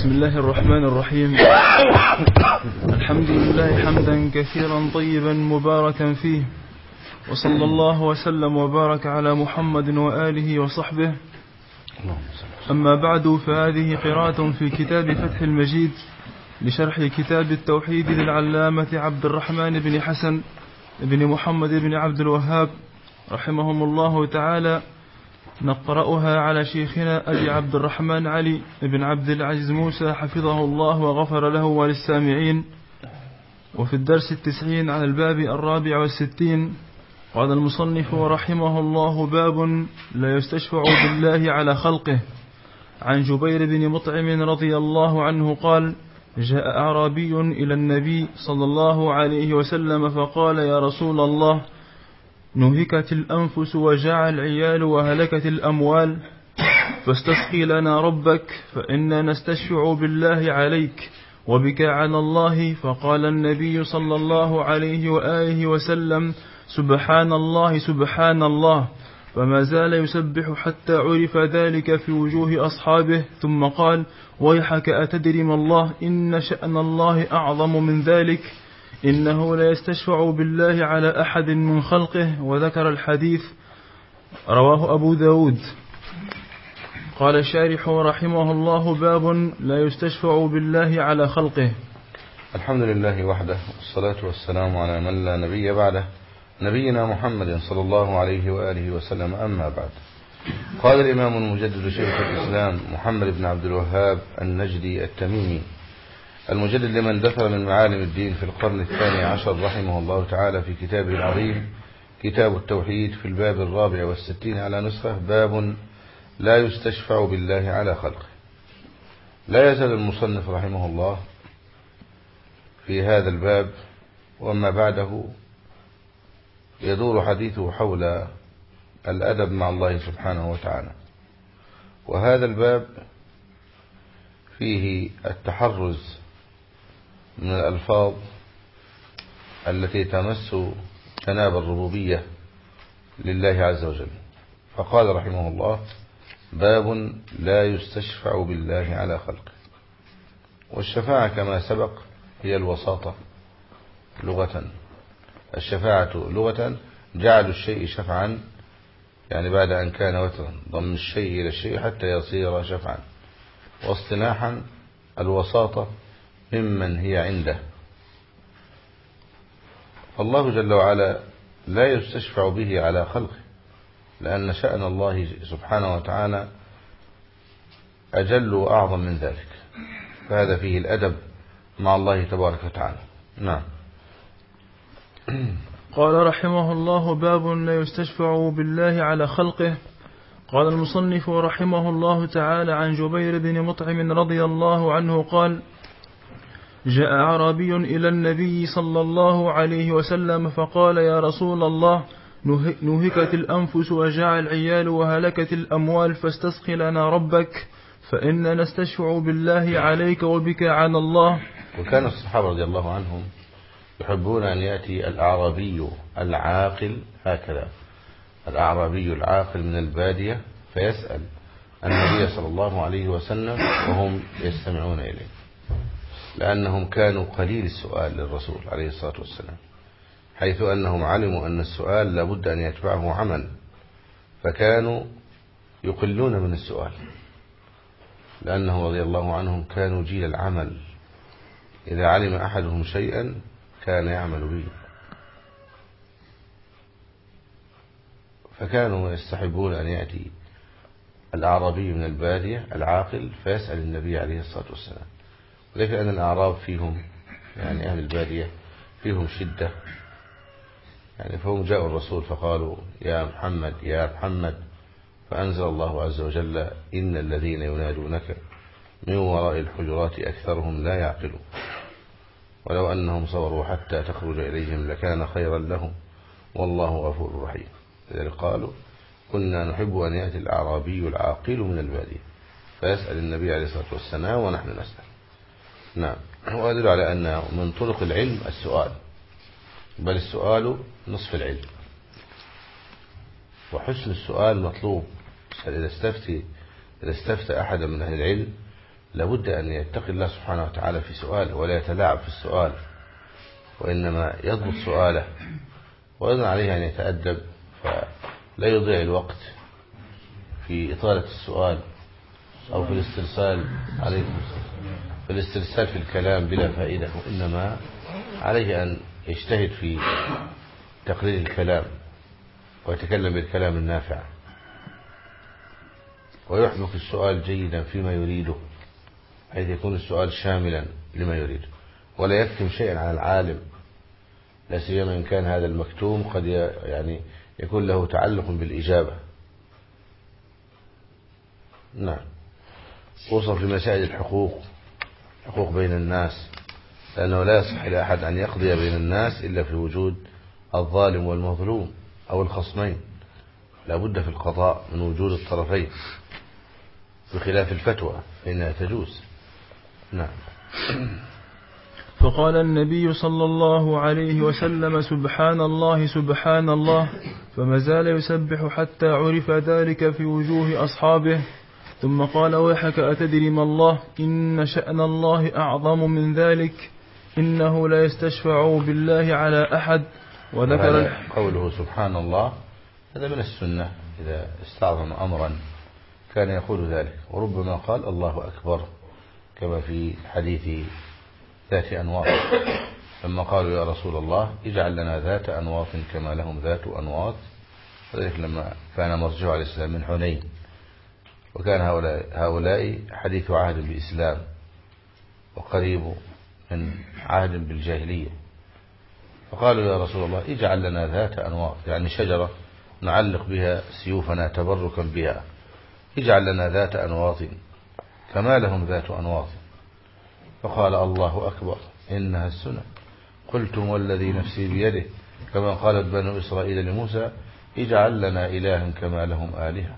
بسم الله الرحمن الرحيم. الحمد لله حمدا كثيرا طيبا مباركا فيه، وصلى الله وسلم وبارك على محمد وآله وصحبه. أما بعد، فهذه قراءة في كتاب فتح المجيد لشرح كتاب التوحيد للعلامة عبد الرحمن بن حسن بن محمد بن عبد الوهاب رحمهم الله تعالى. نقرأها على شيخنا أبي عبد الرحمن علي بن عبد العزيز موسى حفظه الله وغفر له وللسامعين. وفي الدرس 90 عن الباب 64 قال المصنف رحمه الله: باب لا يستشفع بالله على خلقه. عن جبير بن مطعم رضي الله عنه قال: جاء أعرابي إلى النبي صلى الله عليه وسلم فقال: يا رسول الله، نهكت الأنفس وجاع العيال وهلكت الأموال، فاستسقي لنا ربك فإنا نستشفع بالله عليك وبك على الله. فقال النبي صلى الله عليه وآله وسلم: سبحان الله سبحان الله. فما زال يسبح حتى عرف ذلك في وجوه أصحابه، ثم قال: ويحك أتدري ما الله؟ إن شأن الله أعظم من ذلك، إنه لا يستشفع بالله على أحد من خلقه. وذكر الحديث، رواه أبو داود. قال الشارح رحمه الله: باب لا يستشفع بالله على خلقه. الحمد لله وحده، والصلاة والسلام على من لا نبي بعده، نبينا محمد صلى الله عليه وآله وسلم. أما بعد، قال الإمام المجدد شيخ الإسلام محمد بن عبد الوهاب النجدي التميمي المجدد لمن دثر من معالم الدين في القرن 12 رحمه الله تعالى في كتابه العظيم كتاب التوحيد في الباب 64 على نسخة: باب لا يستشفع بالله على خلقه. لا يزال المصنف رحمه الله في هذا الباب وما بعده يدور حديثه حول الأدب مع الله سبحانه وتعالى، وهذا الباب فيه التحرز من الألفاظ التي تمس جناب الربوبية لله عز وجل. فقال رحمه الله: باب لا يستشفع بالله على خلقه. والشفاعة كما سبق هي الوساطة لغة. الشفاعة لغة جعل الشيء شفعا، يعني بعد أن كان وترا، ضم الشيء إلى الشيء حتى يصير شفعا. واصطلاحا الوساطة ممن هي عنده. فالله جل وعلا لا يستشفع به على خلقه، لأن شأن الله سبحانه وتعالى أجل وأعظم من ذلك، فهذا فيه الأدب مع الله تبارك وتعالى. نعم. قال رحمه الله: باب لا يستشفع بالله على خلقه. قال المصنف رحمه الله تعالى: عن جبير بن مطعم رضي الله عنه قال: جاء أعرابي إلى النبي صلى الله عليه وسلم فقال: يا رسول الله، نهكت الأنفس وجاع العيال وهلكت الأموال، فاستسقي لنا ربك فإنا نستشفع بالله عليك وبك على الله. وكان الصحابة رضي الله عنهم يحبون أن يأتي الأعرابي العاقل هكذا، الأعرابي العاقل من البادية، فيسأل النبي صلى الله عليه وسلم وهم يستمعون إليه، لأنهم كانوا قليل السؤال للرسول عليه الصلاة والسلام، حيث أنهم علموا أن السؤال لابد أن يتبعه عمل، فكانوا يقلون من السؤال، لأنه رضي الله عنهم كانوا جيل العمل. إذا علم أحدهم شيئا كان يعمل به، فكانوا يستحبون أن يأتي الأعرابي من البادية العاقل فيسأل النبي عليه الصلاة والسلام. ولكن أن الأعراب فيهم، يعني أهل البادية فيهم شدة، يعني فهم جاءوا الرسول فقالوا: يا محمد يا محمد، فأنزل الله عز وجل: إن الذين ينادونك من وراء الحجرات أكثرهم لا يعقلون، ولو أنهم صبروا حتى تخرج إليهم لكان خيرا لهم والله غفور رحيم. لذلك قالوا: كنا نحب أن يأتي الأعرابي العاقل من البادية فيسأل النبي عليه الصلاة والسلام ونحن نسأل. نعم. وأدل على أن من طرق العلم السؤال، بل السؤال نصف العلم، وحسن السؤال مطلوب. إذا استفتى أحد من أهل العلم لابد أن يتقي الله سبحانه وتعالى في سؤاله ولا يتلاعب في السؤال، وإنما يضبط سؤاله، وأيضا عليه أن يتأدب فلا يضيع الوقت في إطالة السؤال أو في الاسترسال في الاسترسال في الكلام بلا فائدة، وإنما عليه أن يجتهد في تقرير الكلام ويتكلم بالكلام النافع ويحبك السؤال جيدا فيما يريده، حيث يكون السؤال شاملا لما يريد، ولا يكتم شيئا عن العالم، لا سيما إن كان هذا المكتوم قد يعني يكون له تعلق بالإجابة. نعم. خصوصا في مسائل الحقوق بين الناس، لأنه لا يصح لأحد أن يقضي بين الناس إلا في وجود الظالم والمظلوم أو الخصمين، لا بد في القضاء من وجود الطرفين، بخلاف الفتوى فإنها تجوز. نعم. فقال النبي صلى الله عليه وسلم: سبحان الله سبحان الله، فما زال يسبح حتى عرف ذلك في وجوه أصحابه، ثم قال: ويحك أتدري ما الله؟ إن شأن الله أعظم من ذلك، إنه لا يستشفع بالله على أحد. وذكر قوله سبحان الله هذا من السنة، إذا استعظم أمرا كان يقول ذلك، وربما قال الله أكبر، كما في حديث ذات أنواط لما قالوا يا رسول الله اجعل لنا ذات أنواط كما لهم ذات أنواط، وذلك لما كان مرجع عليه السلام من حنين، وكان هؤلاء حديث عهد بإسلام وقريب من عهد بالجاهلية، فقالوا يا رسول الله اجعل لنا ذات أنواط، يعني شجرة نعلق بها سيوفنا تبركا بها، اجعل لنا ذات أنواط كما لهم ذات أنواط. فقال الله أكبر إنها السنة، قلتم والذي نفسي بيده، كما قالت بنو إسرائيل لموسى اجعل لنا إلها كما لهم آلهة.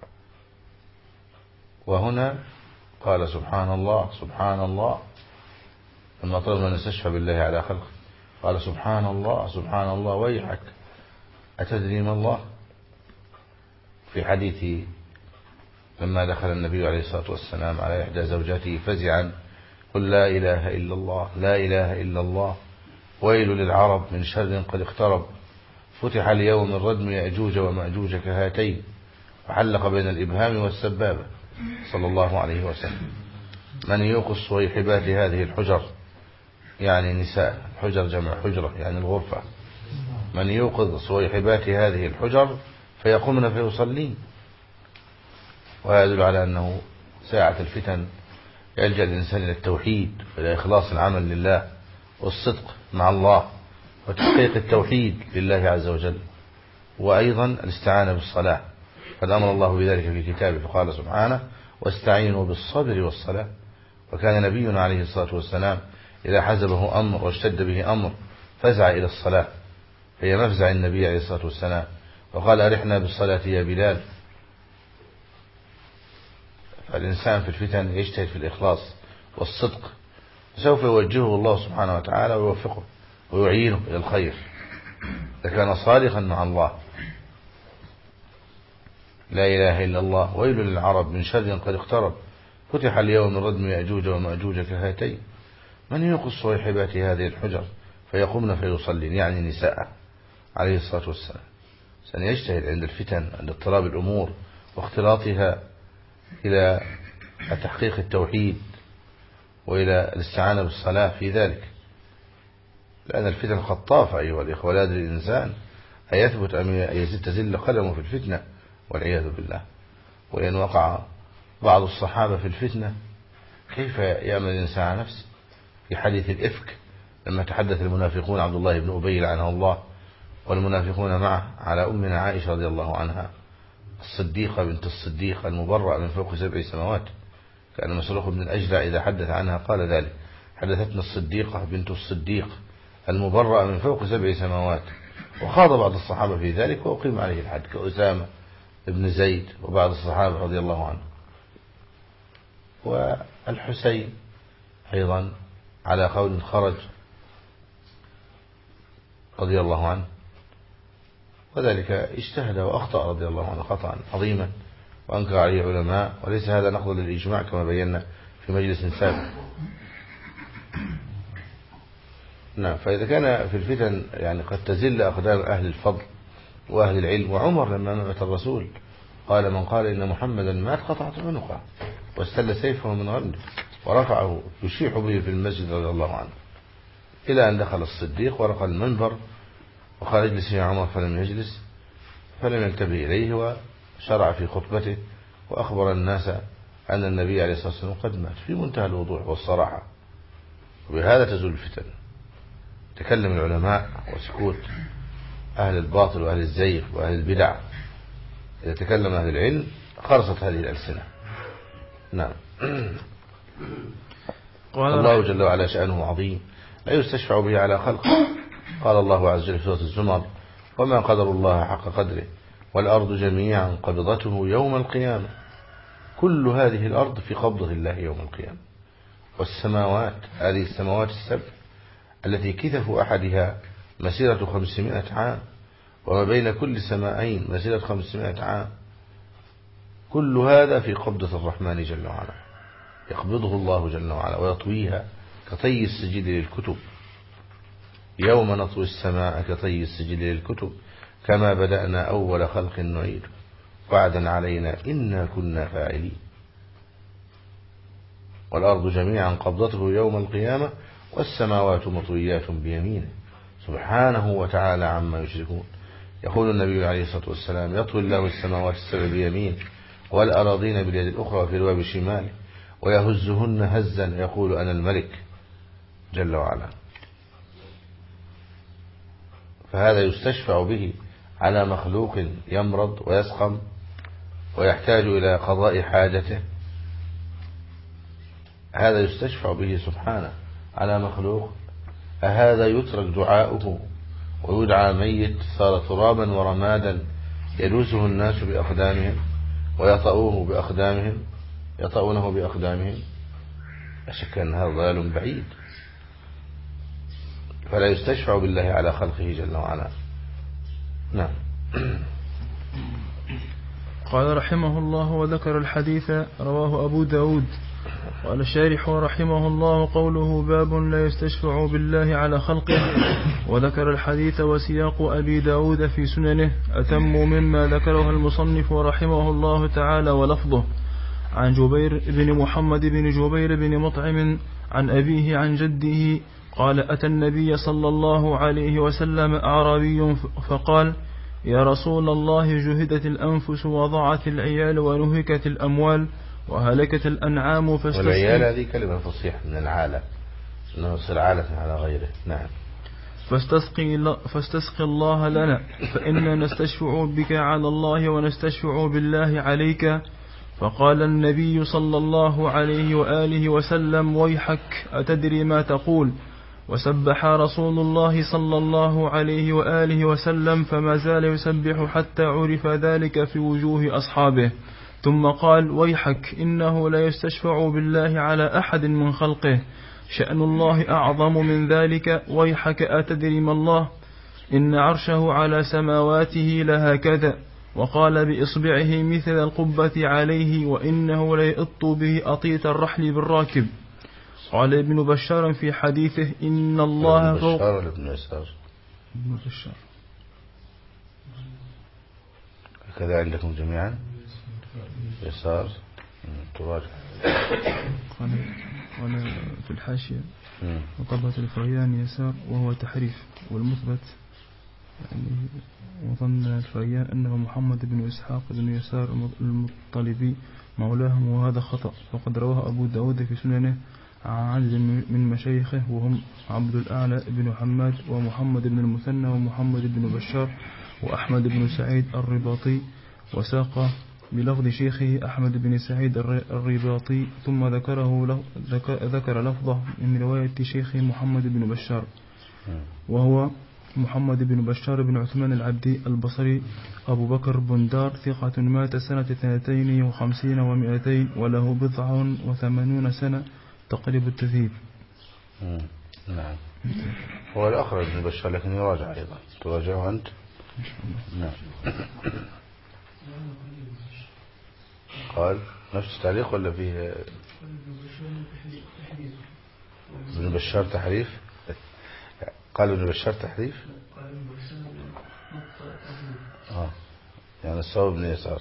وهنا قال سبحان الله سبحان الله، لما طلبنا أن نستشفى بالله على خلقه قال سبحان الله سبحان الله ويحك أتدري ما الله. في حديث لما دخل النبي عليه الصلاة والسلام على إحدى زوجاته فزعا قل لا إله إلا الله لا إله إلا الله، ويل للعرب من شر قد اقترب، فتح اليوم من ردم يأجوج ومأجوج كهاتين، وحلق بين الإبهام والسبابة صلى الله عليه وسلم. من يوقظ صويحبات هذه الحجر، يعني نساء، الحجر جمع حجرة يعني الغرفة، من يوقظ صويحبات هذه الحجر فيقومن فيصلين. وهذا يدل على أنه ساعة الفتن يلجأ الإنسان إلى التوحيد وإلى إخلاص العمل لله والصدق مع الله وتحقيق التوحيد لله عز وجل، وأيضا الاستعانة بالصلاة، قد أمر الله بذلك في كتابه فقال سبحانه واستعينوا بالصبر والصلاة. وكان نبينا عليه الصلاة والسلام إذا حزبه أمر واشتد به أمر فزع إلى الصلاة، هي مفزع النبي عليه الصلاة والسلام، وقال أرحنا بالصلاة يا بلال. فالإنسان في الفتن يجتهد في الإخلاص والصدق، سوف يوجهه الله سبحانه وتعالى ويوفقه ويعينه إلى الخير إذا كان صادقا مع الله. لا إله إلا الله، ويل للعرب من شر قد اقترب، فتح اليوم من ردم يأجوج ومأجوج كهاتين، من يوقظ صويحبات هذه الحجر فيقومن فيصلين، يعني نساء عليه الصلاة والسلام. سنجتهد عند الفتن عند اضطراب الأمور واختلاطها إلى تحقيق التوحيد وإلى الاستعانة بالصلاة في ذلك، لأن الفتن خطافة أيها الإخوة، لا يدري الإنسان هيثبت أم تزل قدمه في الفتنة والعياذ بالله. وإن وقع بعض الصحابة في الفتنة كيف يأمن الإنسان على نفسه؟ في حديث الإفك لما تحدث المنافقون عبد الله بن أبي لعنه الله والمنافقون معه على أمنا عائشة رضي الله عنها الصديقة بنت الصديق المبرأة من فوق 7 سماوات، كان مسروق بن الأجدع إذا حدث عنها قال ذلك، حدثتنا الصديقة بنت الصديق المبرأة من فوق 7 سماوات. وخاض بعض الصحابة في ذلك وأقيم عليه الحد كأسامة ابن زيد وبعض الصحابة رضي الله عنه. والحسين أيضا على قول خرج رضي الله عنه، وذلك اجتهد وأخطأ رضي الله عنه خطأ عظيما وأنكر عليه علماء، وليس هذا نقض للإجماع كما بينا في مجلس سابق. نعم. فإذا كان في الفتن يعني قد تزل أقدام أهل الفضل وأهل العلم، وعمر لما مات الرسول قال من قال إن محمدا مات قطعت عنقه واستل سيفه من غمده ورفعه يشيح به في المسجد رضي الله عنه، إلى أن دخل الصديق ورقى المنبر وقال اجلس يا عمر، فلم يجلس، فلم ينتبه إليه وشرع في خطبته وأخبر الناس أن النبي عليه الصلاة والسلام قد مات في منتهى الوضوح والصراحة. وبهذا تزول الفتن. تكلم العلماء وسكوت أهل الباطل وأهل الزيغ وأهل البدع. إذا تكلم أهل العلم خرصت هذه الألسنة. نعم. الله جل وعلا شأنه عظيم لا يستشفع به على خلقه. قال الله عز وجل في سورة الزمر وما قدر الله حق قدره والأرض جميعا قبضته يوم القيامة. كل هذه الأرض في قبضة الله يوم القيامة. والسماوات، هذه السماوات السبع التي كثف أحدها مسيرة 500 عام، وما بين كل سماءين مسيرة 500 عام، كل هذا في قبضة الرحمن جل وعلا، يقبضه الله جل وعلا ويطويها كطي السجل للكتب. يوم نطوي السماء كطي السجل للكتب كما بدأنا أول خلق نعيد وعدا علينا إنا كنا فاعلين. والأرض جميعا قبضته يوم القيامة والسماوات مطويات بيمينه سبحانه وتعالى عما يشركون. يقول النبي عليه الصلاة والسلام يطوي الله السماوات السبع بيمينه والأراضين باليد الأخرى وفي الواب شماله ويهزهن هزا يقول أنا الملك جل وعلا. فهذا يستشفع به على مخلوق يمرض ويسقم ويحتاج إلى قضاء حاجته. هذا يستشفع به سبحانه على مخلوق. أهذا يترك دعاؤه ويدعى ميت صار ترابا ورمادا يدوسه الناس بأقدامهم ويطؤونه بأقدامهم؟ لا شك أن هذا ضلال بعيد. فلا يستشفع بالله على خلقه جل وعلا. نعم. قال رحمه الله وذكر الحديث رواه أبو داود. قال الشارح رحمه الله قوله باب لا يستشفع بالله على خلقه، وذكر الحديث وسياق أبي داود في سننه أتم مما ذكره المصنف رحمه الله تعالى ولفظه عن جبير بن محمد بن جبير بن مطعم عن أبيه عن جده قال أتى النبي صلى الله عليه وسلم أعرابي فقال يا رسول الله جهدت الأنفس وضاعت العيال ونهكت الأموال وهلكت الأنعام والعيال هذه كلمة فصيحة من العالة أنه يصير عالة على غيره. نعم. فاستسقي الله لنا فإنا نستشفع بك على الله ونستشفع بالله عليك. فقال النبي صلى الله عليه وآله وسلم ويحك أتدري ما تقول؟ وسبح رسول الله صلى الله عليه وآله وسلم فما زال يسبح حتى عرف ذلك في وجوه أصحابه، ثم قال ويحك إنه لا يستشفع بالله على أحد من خلقه، شأن الله أعظم من ذلك. ويحك أتدري ما الله؟ إن عرشه على سماواته لهكذا. وقال بإصبعه مثل القبة عليه وإنه ليئط به أطيت الرحل بالراكب. قال ابن بشار في حديثه إن الله فوق ابن بشار كذا عندكم جميعا يسار تراجع. قال في الحاشية وقبة الفريان يسار وهو تحريف، والمثبت يعني وظن الفريان أنه محمد بن إسحاق بن يسار المطلبي مولاهم، وهذا خطأ. فقد رواه أبو داود في سننه عن عدد من مشايخه وهم عبد الأعلى بن حماد ومحمد بن المثنى ومحمد بن بشار وأحمد بن سعيد الرباطي، وساق بلفظ شيخه أحمد بن سعيد الرباطي، ثم ذكر لفظه من رواية شيخه محمد بن بشار، وهو محمد بن بشار بن عثمان العبدي البصري أبو بكر بندار ثقة مات سنة 52 و200 وله 89 سنة تقريب التثيب. نعم. هو الأخرج بن بشار لكن يراجع أيضا. تراجعه أنت. نعم. قال نفس التعليق ولا فيه ابن بشار تحريف؟ قال ابن بشار تحريف. يعني الصواب ابن يسار.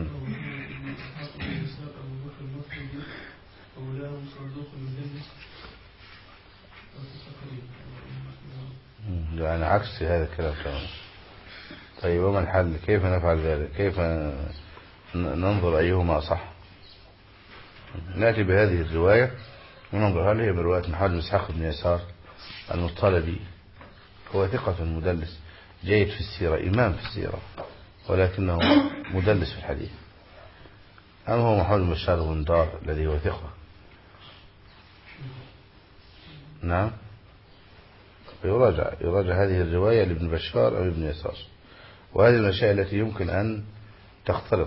يعني عكس هذا الكلام تماما. طيب وما الحل؟ كيف نفعل ذلك؟ كيف ننظر أيهما صح؟ نأتي بهذه الرواية وننظر هل هي من رواية محمد بن إسحاق بن يسار المطلبي، هو ثقة مدلس جيد في السيرة، إمام في السيرة، ولكنه مدلس في الحديث، أم هو محمد بن بشار بن دار الذي هو ثقة؟ نعم، يراجع هذه الرواية لابن بشار أو ابن يسار. وهذه الأشياء التي يمكن أن تختلط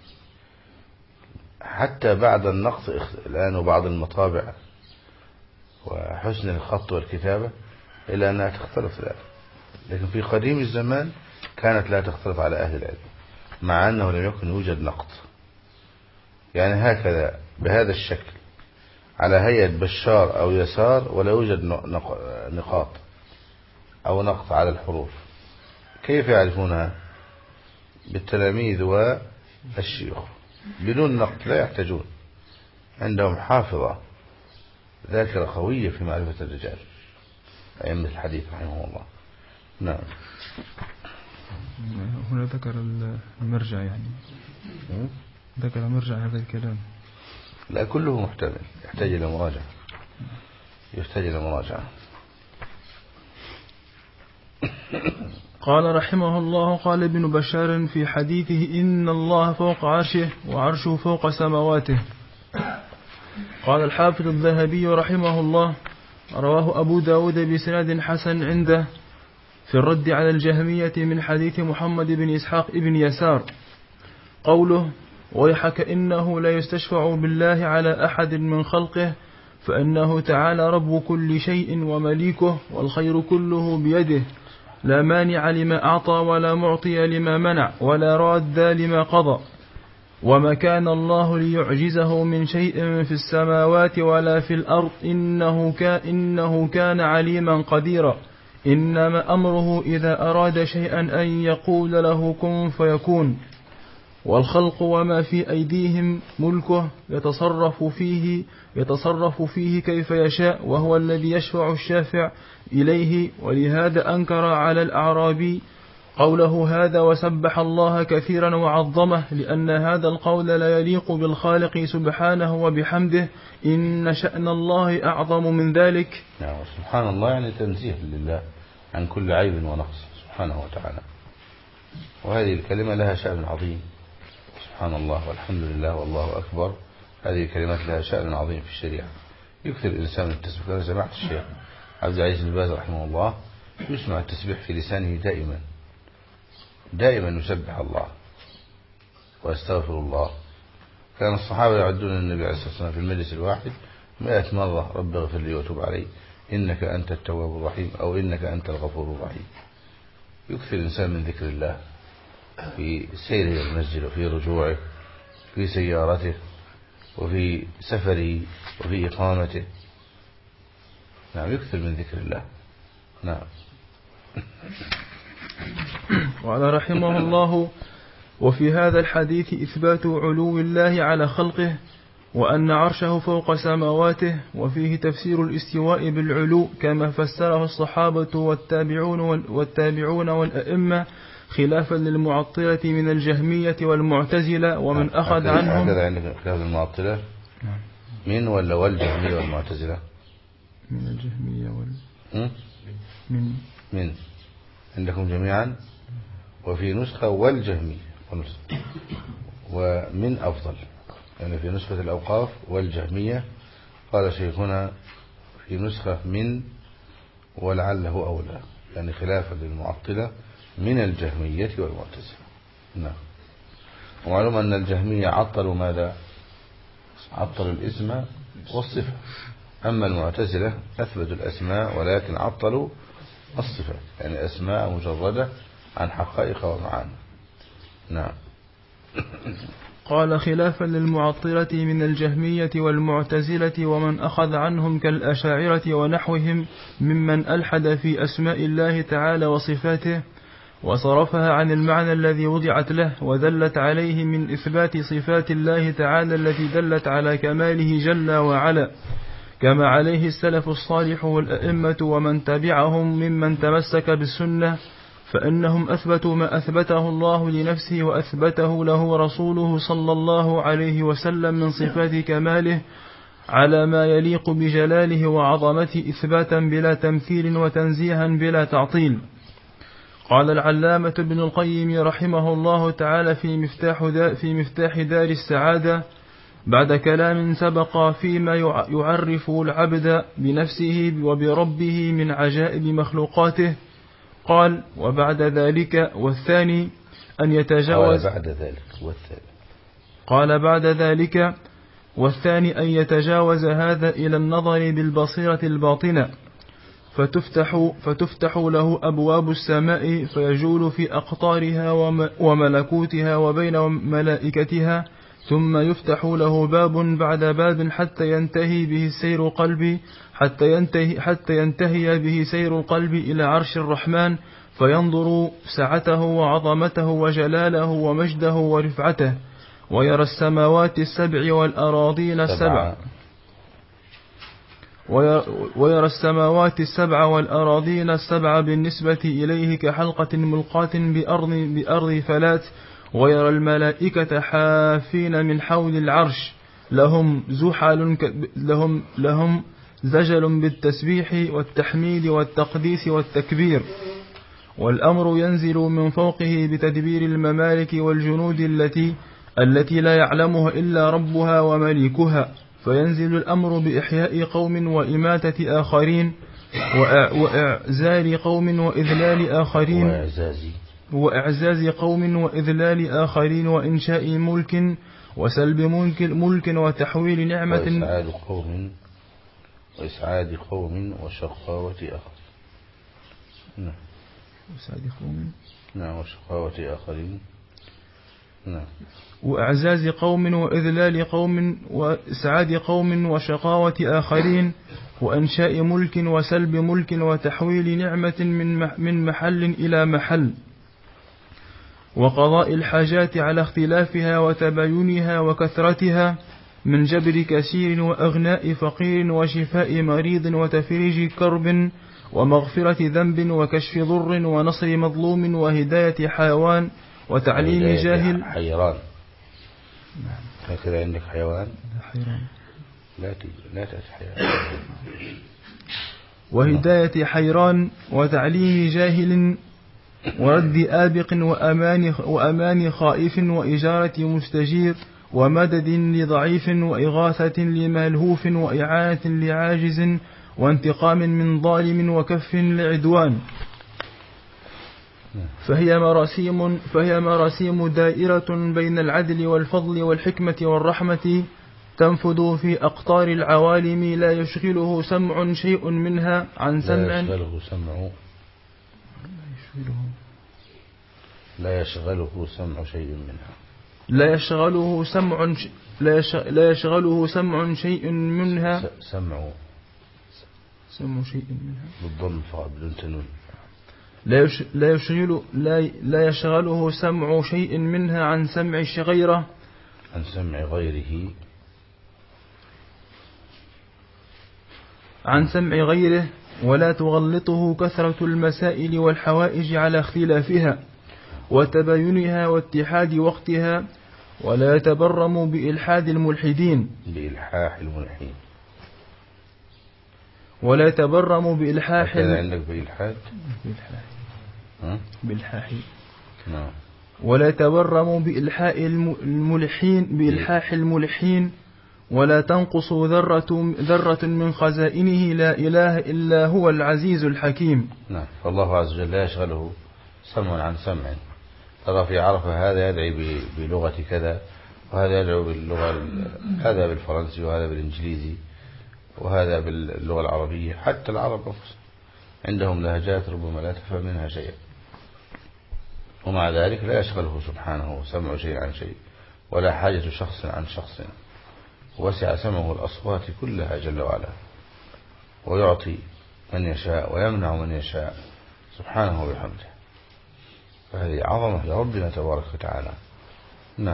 حتى بعد النقص الآن وبعض المطابع وحسن الخط والكتابة إلى أنها تختلط الآن، لكن في قديم الزمان كانت لا تختلط على أهل العلم، مع أنه لم يكن يوجد نقط يعني هكذا بهذا الشكل على هيئة بشار أو يسار، ولا يوجد نقاط أو نقط على الحروف. كيف يعرفونها؟ بالتلاميذ والشيوخ بدون نقط، لا يحتاجون، عندهم حافظة ذاكرة قوية في معرفة الرجال أئمة الحديث رحمه الله. نعم. هنا ذكر المرجع، يعني ذكر مرجع هذا الكلام. لا، كله محتمل، يحتاج إلى مراجعة. قال رحمه الله: قال ابن بشار في حديثه: إن الله فوق عرشه وعرشه فوق سماواته. قال الحافظ الذهبي رحمه الله: رواه أبو داود بسند حسن عنده في الرد على الجهمية من حديث محمد بن إسحاق بن يسار قوله: ويحك إنه لا يستشفع بالله على أحد من خلقه، فإنه تعالى رب كل شيء ومليكه، والخير كله بيده، لا مانع لما أعطى ولا معطي لما منع ولا راد لما قضى. وما كان الله ليعجزه من شيء في السماوات ولا في الأرض، إنه كان عليما قديرا. إنما أمره إذا أراد شيئا أن يقول له كن فيكون. والخلق وما في أيديهم ملكه يتصرف فيه كيف يشاء، وهو الذي يشفع الشافع إليه. ولهذا أنكر على الأعرابي قوله هذا وسبح الله كثيرا وعظمه، لأن هذا القول لا يليق بالخالق سبحانه وبحمده، إن شأن الله أعظم من ذلك. سبحان الله يعني تنزيه لله عن كل عيب ونقص سبحانه وتعالى، وهذه الكلمة لها شأن عظيم. سبحان الله والحمد لله والله أكبر، هذه الكلمات لها شأن عظيم في الشريعة. يكثر الإنسان من التسبيح. أنا سمعت الشيخ عبد العزيز بن باز رحمه الله يسمع التسبيح في لسانه دائما يسبح الله ويستغفر الله. كان الصحابة يعدون النبي عليه الصلاة والسلام في المجلس الواحد 100 مرة: رب اغفر لي وتب علي إنك أنت التواب الرحيم، أو إنك أنت الغفور الرحيم. يكثر الإنسان من ذكر الله في سيره إلى المسجد، وفي رجوعه، في سيارته، وفي سفره، وفي إقامته. نعم، يكثر من ذكر الله. نعم. وقال رحمه الله: وفي هذا الحديث إثبات علو الله على خلقه، وأن عرشه فوق سماواته، وفيه تفسير الاستواء بالعلو كما فسره الصحابة والتابعون والأئمة، خلافا للمعطلة من الجهمية والمعتزلة ومن أخذ عنهم. هكذا عندك خلاف المعطلة من ولا والجهمية والمعتزلة؟ من الجهمية من عندكم جميعا، وفي نسخة والجهمية ومن أفضل، يعني في نسخة الأوقاف والجهمية. قال شيخنا في نسخة من ولعله أولى، يعني خلافا للمعطلة من الجهمية والمعتزلة. نعم. ومعلوم أن الجهمية عطلوا ماذا؟ عطلوا الاسم والصفة. أما المعتزلة أثبتوا الأسماء ولكن عطلوا الصفات، يعني أسماء مجردة عن حقائق ومعاني. نعم. قال خلافا للمعطلة من الجهمية والمعتزلة ومن أخذ عنهم كالأشاعرة ونحوهم ممن ألحد في أسماء الله تعالى وصفاته وصرفها عن المعنى الذي وضعت له ودلت عليه من إثبات صفات الله تعالى التي دلت على كماله جل وعلا، كما عليه السلف الصالح والأئمة ومن تبعهم ممن تمسك بالسنة، فإنهم أثبتوا ما أثبته الله لنفسه وأثبته له رسوله صلى الله عليه وسلم من صفات كماله على ما يليق بجلاله وعظمته إثباتا بلا تمثيل وتنزيها بلا تعطيل. قال العلامة ابن القيم رحمه الله تعالى في مفتاح دار السعادة بعد كلام سبق فيما يعرفه العبد بنفسه وبربه من عجائب مخلوقاته، قال وبعد ذلك والثاني أن يتجاوز أن يتجاوز هذا إلى النظر بالبصيرة الباطنة فتفتح له أبواب السماء فيجول في أقطارها وملكوتها وبين ملائكتها، ثم يفتح له باب بعد باب حتى ينتهي به سير القلب إلى عرش الرحمن، فينظر سعته وعظمته وجلاله ومجده ورفعته، ويرى السماوات السبع والأراضين السبع والأراضين السبع بالنسبة إليه كحلقة ملقاة بأرض فلات، ويرى الملائكة حافين من حول العرش لهم زجل بالتسبيح والتحميد والتقديس والتكبير، والأمر ينزل من فوقه بتدبير الممالك والجنود التي لا يعلمها إلا ربها ومليكها، فينزل الأمر بإحياء قوم وإماتة آخرين وإعزال قوم وإذلال آخرين وإعزاز قوم وإذلال آخرين وإنشاء ملك وسلب ملك وتحويل نعمة وإسعاد قوم وشقاوة آخر. وشقاوة آخرين. وإعزاز قوم وإذلال قوم وإسعاد قوم وشقاوة آخرين وإنشاء ملك وسلب ملك وتحويل نعمة من محل إلى محل، وقضاء الحاجات على اختلافها وتباينها وكثرتها من جبر كثير وأغناء فقير وشفاء مريض وتفريج كرب ومغفرة ذنب وكشف ضر ونصر مظلوم وهداية حيوان وتعليم جاهل. حيران. هكذا عندك حيوان؟ حيران. لا تأتي حيران. وهداية حيران وتعليم جاهل ورد آبق وأمان خائف وإجارة مستجير ومدد لضعيف وإغاثة لملهوف وإعانة لعاجز وانتقام من ظالم وكف لعدوان. فهي مراسيم دائرة بين العدل والفضل والحكمة والرحمة تنفذ في أقطار العوالم لا يشغله سمع شيء منها عن سمع لا يشغله سمع شيء منها لا يشغله سمع شيء منها سمع شيء منها بالضم فقط بدون تنوين. لا يشغله سمع شيء منها عن سمع غيره ولا تغلطه كثرة المسائل والحوائج على اختلافها وتباينها واتحاد وقتها، ولا يتبرم بإلحاح الملحين ولا يتبرم بإلحاح عندك بإلحاد ولا يتبرم بإلحاح الملحين ولا تنقص ذرة من خزائنه لا إله إلا هو العزيز الحكيم. نعم. فالله عز وجل لا يشغله سمع عن سمع. ترى في عرفة هذا يدعي بلغة كذا وهذا يدعو باللغة، هذا بالفرنسي وهذا بالإنجليزي وهذا باللغة العربية. حتى العرب عندهم لهجات ربما لا تفهم منها شيئا، ومع ذلك لا يشغله سبحانه سمع شيء عن شيء، ولا حاجة شخص عن شخص، وسع سمعه الأصوات كلها جل وعلا، ويعطي من يشاء ويمنع من يشاء سبحانه وبحمده. فهذه عظمة لربنا تبارك وتعالى. نعم.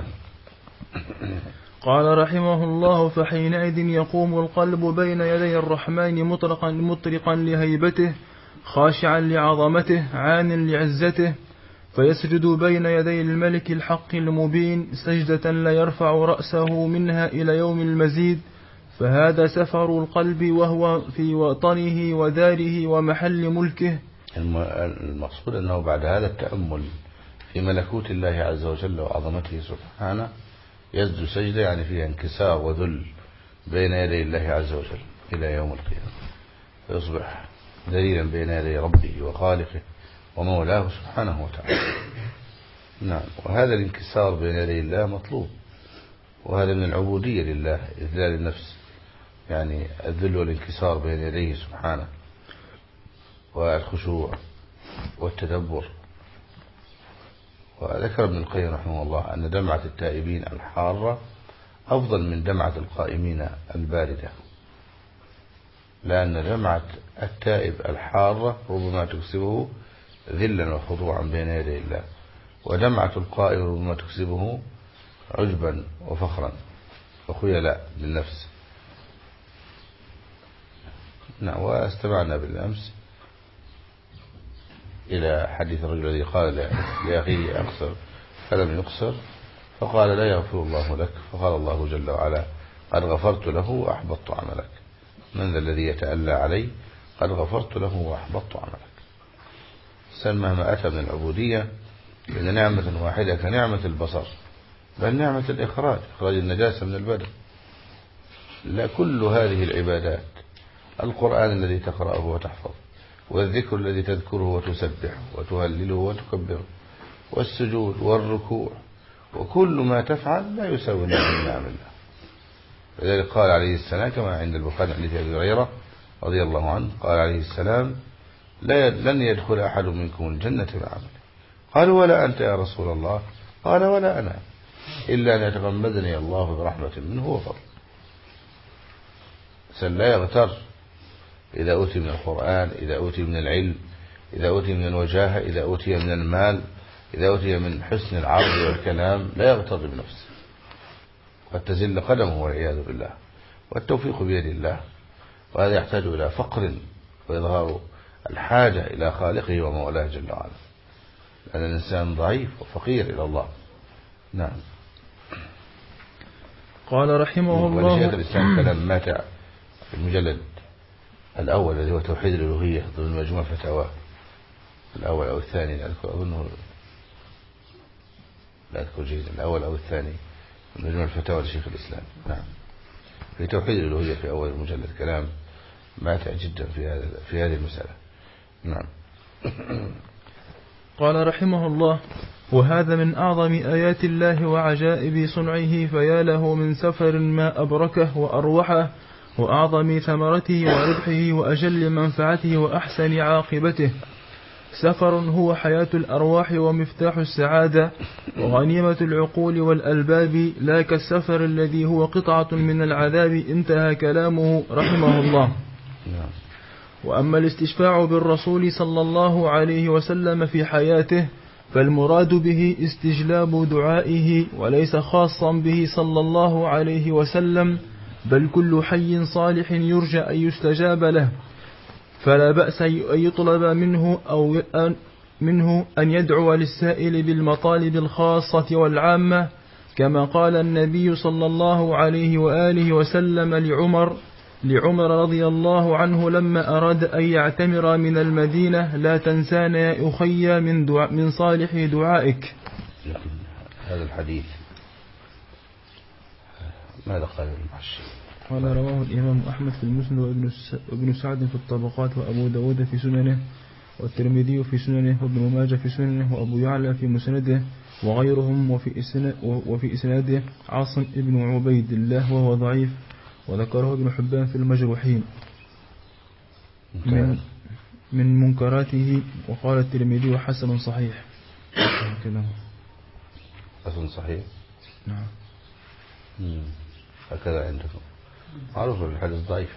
قال رحمه الله: فحينئذ يقوم القلب بين يدي الرحمن مطرقا لهيبته، خاشعا لعظمته، عان لعزته، فيسجد بين يدي الملك الحق المبين سجدة لا يرفع رأسه منها إلى يوم المزيد. فهذا سفر القلب وهو في وطنه وداره ومحل ملكه. المقصود أنه بعد هذا التأمل في ملكوت الله عز وجل وعظمته سبحانه يسجد سجدة يعني فيها انكسار وذل بين يدي الله عز وجل إلى يوم القيامة، فيصبح ذليلا بين يدي ربه وخالقه ومولاه سبحانه وتعالى. نعم. وهذا الانكسار بين يدي الله مطلوب، وهذا من العبودية لله، إذلال النفس، يعني الذل والانكسار بين يديه سبحانه، والخشوع والتدبر. وذكر ابن القيم رحمه الله أن دمعة التائبين الحارة أفضل من دمعة القائمين الباردة، لأن دمعة التائب الحارة ربما تكسبه ذلا وخضوعا بين يدي الله، ودمعة القائم ربما تكسبه عجبا وفخرا وخيلاء بالنفس. نعم. واستمعنا بالأمس إلى حديث الرجل الذي قال لأخيه أقصر فلم يقصر، فقال لا يغفر الله لك، فقال الله جل وعلا قد غفرت له وأحبطت عملك. من ذا الذي يتألى علي؟ قد غفرت له وأحبطت عملك. الإنسان مهما أتى من العبودية لأن نعمة واحدة كنعمة البصر، بل نعمة الإخراج النجاسة من البدن. لا، كل هذه العبادات، القرآن الذي تقرأه وتحفظ، والذكر الذي تذكره وتسبحه وتهلله وتكبره، والسجود والركوع، وكل ما تفعل لا يساوي نعم الله. لذلك قال عليه السلام كما عند البخاري عن أبي هريرة رضي الله عنه قال عليه السلام: لن يدخل أحد منكم الجنة بعمله. قالوا: ولا أنت يا رسول الله؟ قال: ولا أنا، إلا أن يتغمدني الله برحمة منه وفضل. لا يغتر إذا أوتي من القرآن، إذا أوتي من العلم، إذا أوتي من الوجاهة، إذا أوتي من المال، إذا أوتي من حسن العرض والكلام، لا يغتر بنفسه، قد تزل قدمه والعياذ بالله، والتوفيق بيد الله. وهذا يحتاج إلى فقر وإظهار الحاجة إلى خالقه ومولاه جل وعلا، لأن الإنسان ضعيف وفقير إلى الله. نعم. قال رحمه الله: ولشيخ الإسلام كلام ماتع في المجلد الأول الذي هو توحيد الألوهية ضمن مجموع فتاوى الأول أو الثاني، أظنه لا أذكر جيدا، الأول أو الثاني من مجموع الفتاوى لشيخ الإسلام. نعم. في توحيد الألوهية في أول المجلد كلام ماتع جدا في هذه المسألة. نعم. قال رحمه الله: وهذا من أعظم آيات الله وعجائب صنعه، فيا له من سفر ما أبركه وأروحه، وأعظم ثمرته وربحه، وأجل منفعته وأحسن عاقبته. سفر هو حياة الأرواح ومفتاح السعادة وغنيمة العقول والألباب، لا كالسفر الذي هو قطعة من العذاب. انتهى كلامه رحمه الله. وأما الاستشفاع بالرسول صلى الله عليه وسلم في حياته فالمراد به استجلاب دعائه، وليس خاصا به صلى الله عليه وسلم، بل كل حي صالح يرجى أن يستجاب له، فلا بأس أن يطلب منه أن يدعو للسائل بالمطالب الخاصة والعامة، كما قال النبي صلى الله عليه وآله وسلم لعمر رضي الله عنه لما أراد أن يعتمر من المدينة: لا تنسانا يا أخي من صالح دعائك. هذا الحديث ماذا قال المحشي؟ قال: رواه الإمام أحمد في المسند، وابن سعد في الطبقات، وأبو داود في سننه، والترمذي في سننه، وابن ماجه في سننه، وأبو يعلى في مسنده، وغيرهم. وفي إسناده عاصم ابن عبيد الله وهو ضعيف، وذكره ابن حبان في المجروحين من منكراته. وقال الترمذي: وحسن صحيح. حسن صحيح. نعم. هكذا عندكم معروف بالحديث ضعيف.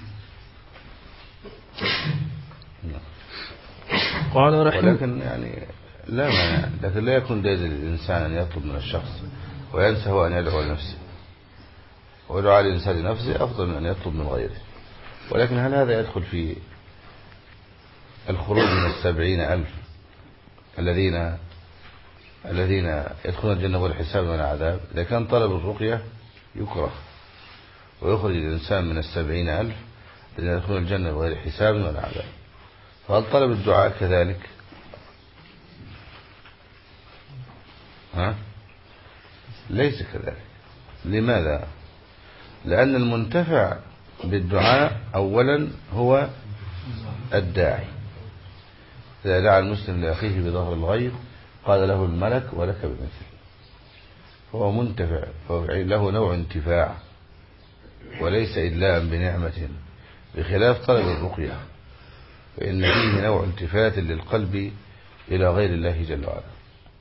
قال ولكن يعني لا مانع، لكن لا يكون جائز للإنسان أن يطلب من الشخص وينسى هو أن يدعو لنفسه، ودعاء الإنسان لنفسه أفضل من أن يطلب من غيره. ولكن هل هذا يدخل في الخروج من 70,000 الذين يدخلون الجنة بغير حساب ولا عذاب؟ إذا كان طلب الرقية يكره ويخرج الإنسان من 70,000 الذين يدخلون الجنة بغير حساب ولا عذاب، فهل طلب الدعاء كذلك؟ ليس كذلك. لماذا؟ لأن المنتفع بالدعاء أولا هو الداعي. إذا دعا المسلم لأخيه بظهر الغيب قال له الملك ولك بمثل، فهو منتفع، فهو له نوع انتفاع وليس إدلاء بنعمة، بخلاف طلب الرقية فإن فيه نوع التفات للقلب إلى غير الله جل وعلا.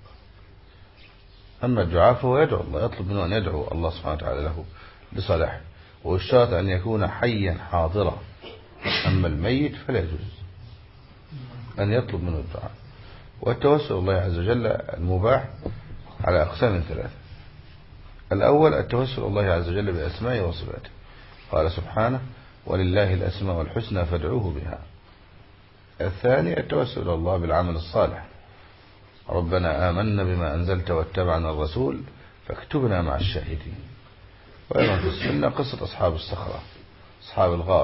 أما الدعاء فهو يدعو الله، يطلب منه أن يدعو الله سبحانه وتعالى له بصلاحه، والشرط أن يكون حيا حاضرا. أما الميت فلا يجوز أن يطلب منه الدعاء. والتوسل الله عز وجل المباح على أقسام ثلاثة. الأول التوسل الله عز وجل بأسمائه وصفاته، قال سبحانه ولله الأسماء الحسنى فادعوه بها. الثاني التوسل الله بالعمل الصالح، ربنا آمنا بما أنزلت واتبعنا الرسول فاكتبنا مع الشاهدين. وأيضا في السنة قصة أصحاب الصخرة أصحاب الغار،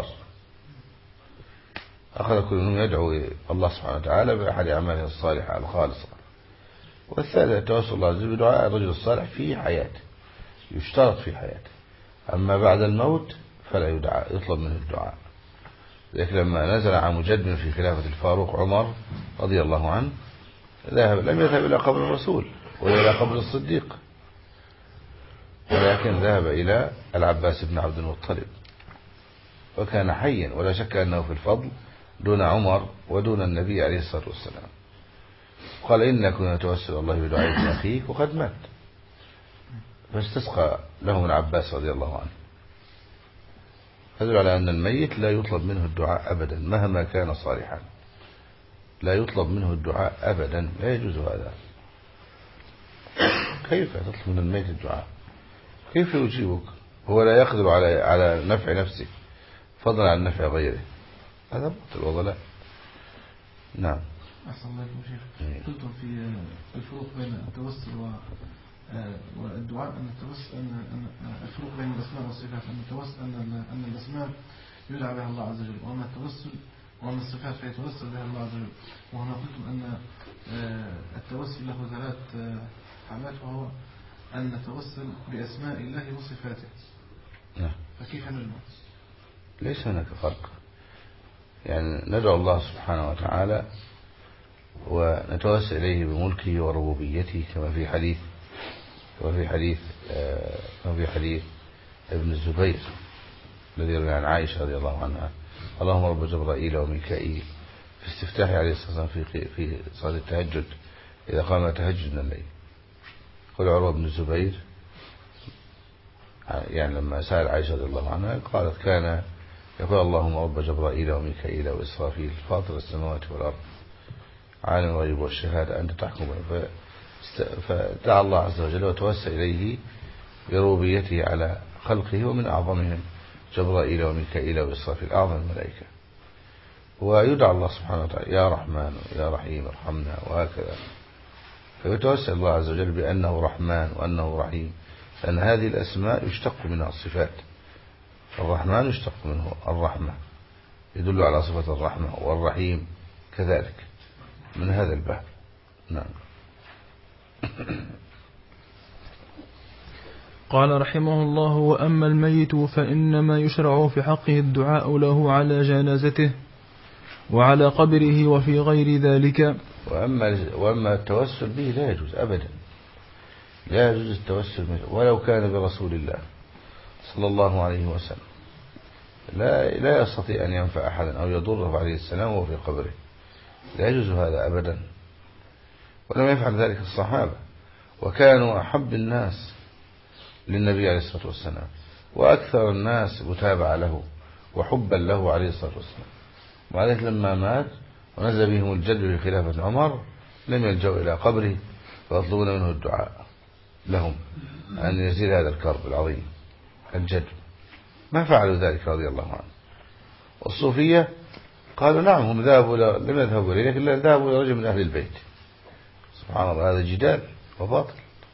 أخذ كل منهم يدعو الله سبحانه وتعالى بأحد أعماله الصالحة الخالصة. والثالث التوسل الله عز وجل بدعاء الرجل الصالح في حياته، يشترط في حياته، أما بعد الموت فلا يطلب منه الدعاء. لكن لما نزل عام جد في خلافة الفاروق عمر رضي الله عنه لم يذهب إلى قبر الرسول ولا إلى قبر الصديق، ولكن ذهب إلى العباس بن عبد المطلب، وكان حيا ولا شك أنه في الفضل دون عمر ودون النبي عليه الصلاة والسلام. قال إنك نتوسل الله بدعائك أخيك وقد مات، فاستسقى لهم العباس رضي الله عنه. يدل على أن الميت لا يطلب منه الدعاء أبدا مهما كان صالحا، لا يطلب منه الدعاء أبدا، لا يجوز هذا. كيف تطلب من الميت الدعاء؟ كيف يجيبك هو لا يقدر على نفع نفسه فضلا عن نفع غيره؟ هذا باطل وضلال. نعم. أحسن الله عليكم شيخ. قلتم في الفروق بين التوسل والدعاء أن التوسل أن الفروق بين الأسماء والصفات، أن التوسل أن الأسماء يدعى بها الله عز وجل، وأما التوسل وأما الصفات فيتوسل بها الله عز وجل. وهنا قلتم أن التوسل له ثلاث حالات، وهو أن نتوسل بأسماء الله وصفاته. نعم. فكيف نجمع؟ ليس هناك فرق، يعني ندعو الله سبحانه وتعالى ونتوسل إليه بملكه وربوبيته كما في حديث ابن الزبير الذي يروي عن عائشة رضي الله عنها: اللهم رب جبرائيل وميكائيل، في استفتاح عليه الصلاة والسلام في صلاة التهجد إذا قام تهجد من الليل. قال عروة بن الزبير يعني لما سأل عائشة رضي الله عنها قالت كان يقول اللهم رب جبرائيل وميكائيل وإسرافيل فاطر السماوات والأرض عالم الغيب والشهادة أنت تحكم. فدعا الله عز وجل وتوسل إليه بربوبيته على خلقه، ومن أعظمهم جبرائيل وميكائيل وإسرافيل أعظم الملائكة. ويدعى الله سبحانه وتعالى يا رحمن يا رحيم ارحمنا، وهكذا. فيتوسل الله عز وجل بأنه رحمن وأنه رحيم، لأن هذه الأسماء يشتق منها الصفات. الرحمن يشتق منه الرحمة، يدل على صفة الرحمة، والرحيم كذلك من هذا الباب. نعم. قال رحمه الله: وأما الميت فإنما يشرع في حقه الدعاء له على جنازته وعلى قبره وفي غير ذلك. وأما التوسل به لا يجوز أبدا، لا يجوز التوسل ولو كان برسول الله صلى الله عليه وسلم، لا يستطيع أن ينفع أحدا أو يضره عليه السلام وهو في قبره، لا يجوز هذا أبدا. ولم يفعل ذلك الصحابة، وكانوا أحب الناس للنبي عليه الصلاة والسلام، وأكثر الناس متابعة له وحبا له عليه الصلاة والسلام. وعليه لما مات ونزل بهم الجد في خلافة عمر لم يلجأوا إلى قبره فيطلبون منه الدعاء لهم أن يزيل هذا الكرب العظيم الجد. ما فعلوا ذلك رضي الله عنه. والصوفية قالوا نعم هم لم يذهبوا إليه لكن ذهبوا إلى رجل من أهل البيت. سبحان الله، هذا جدال وباطل.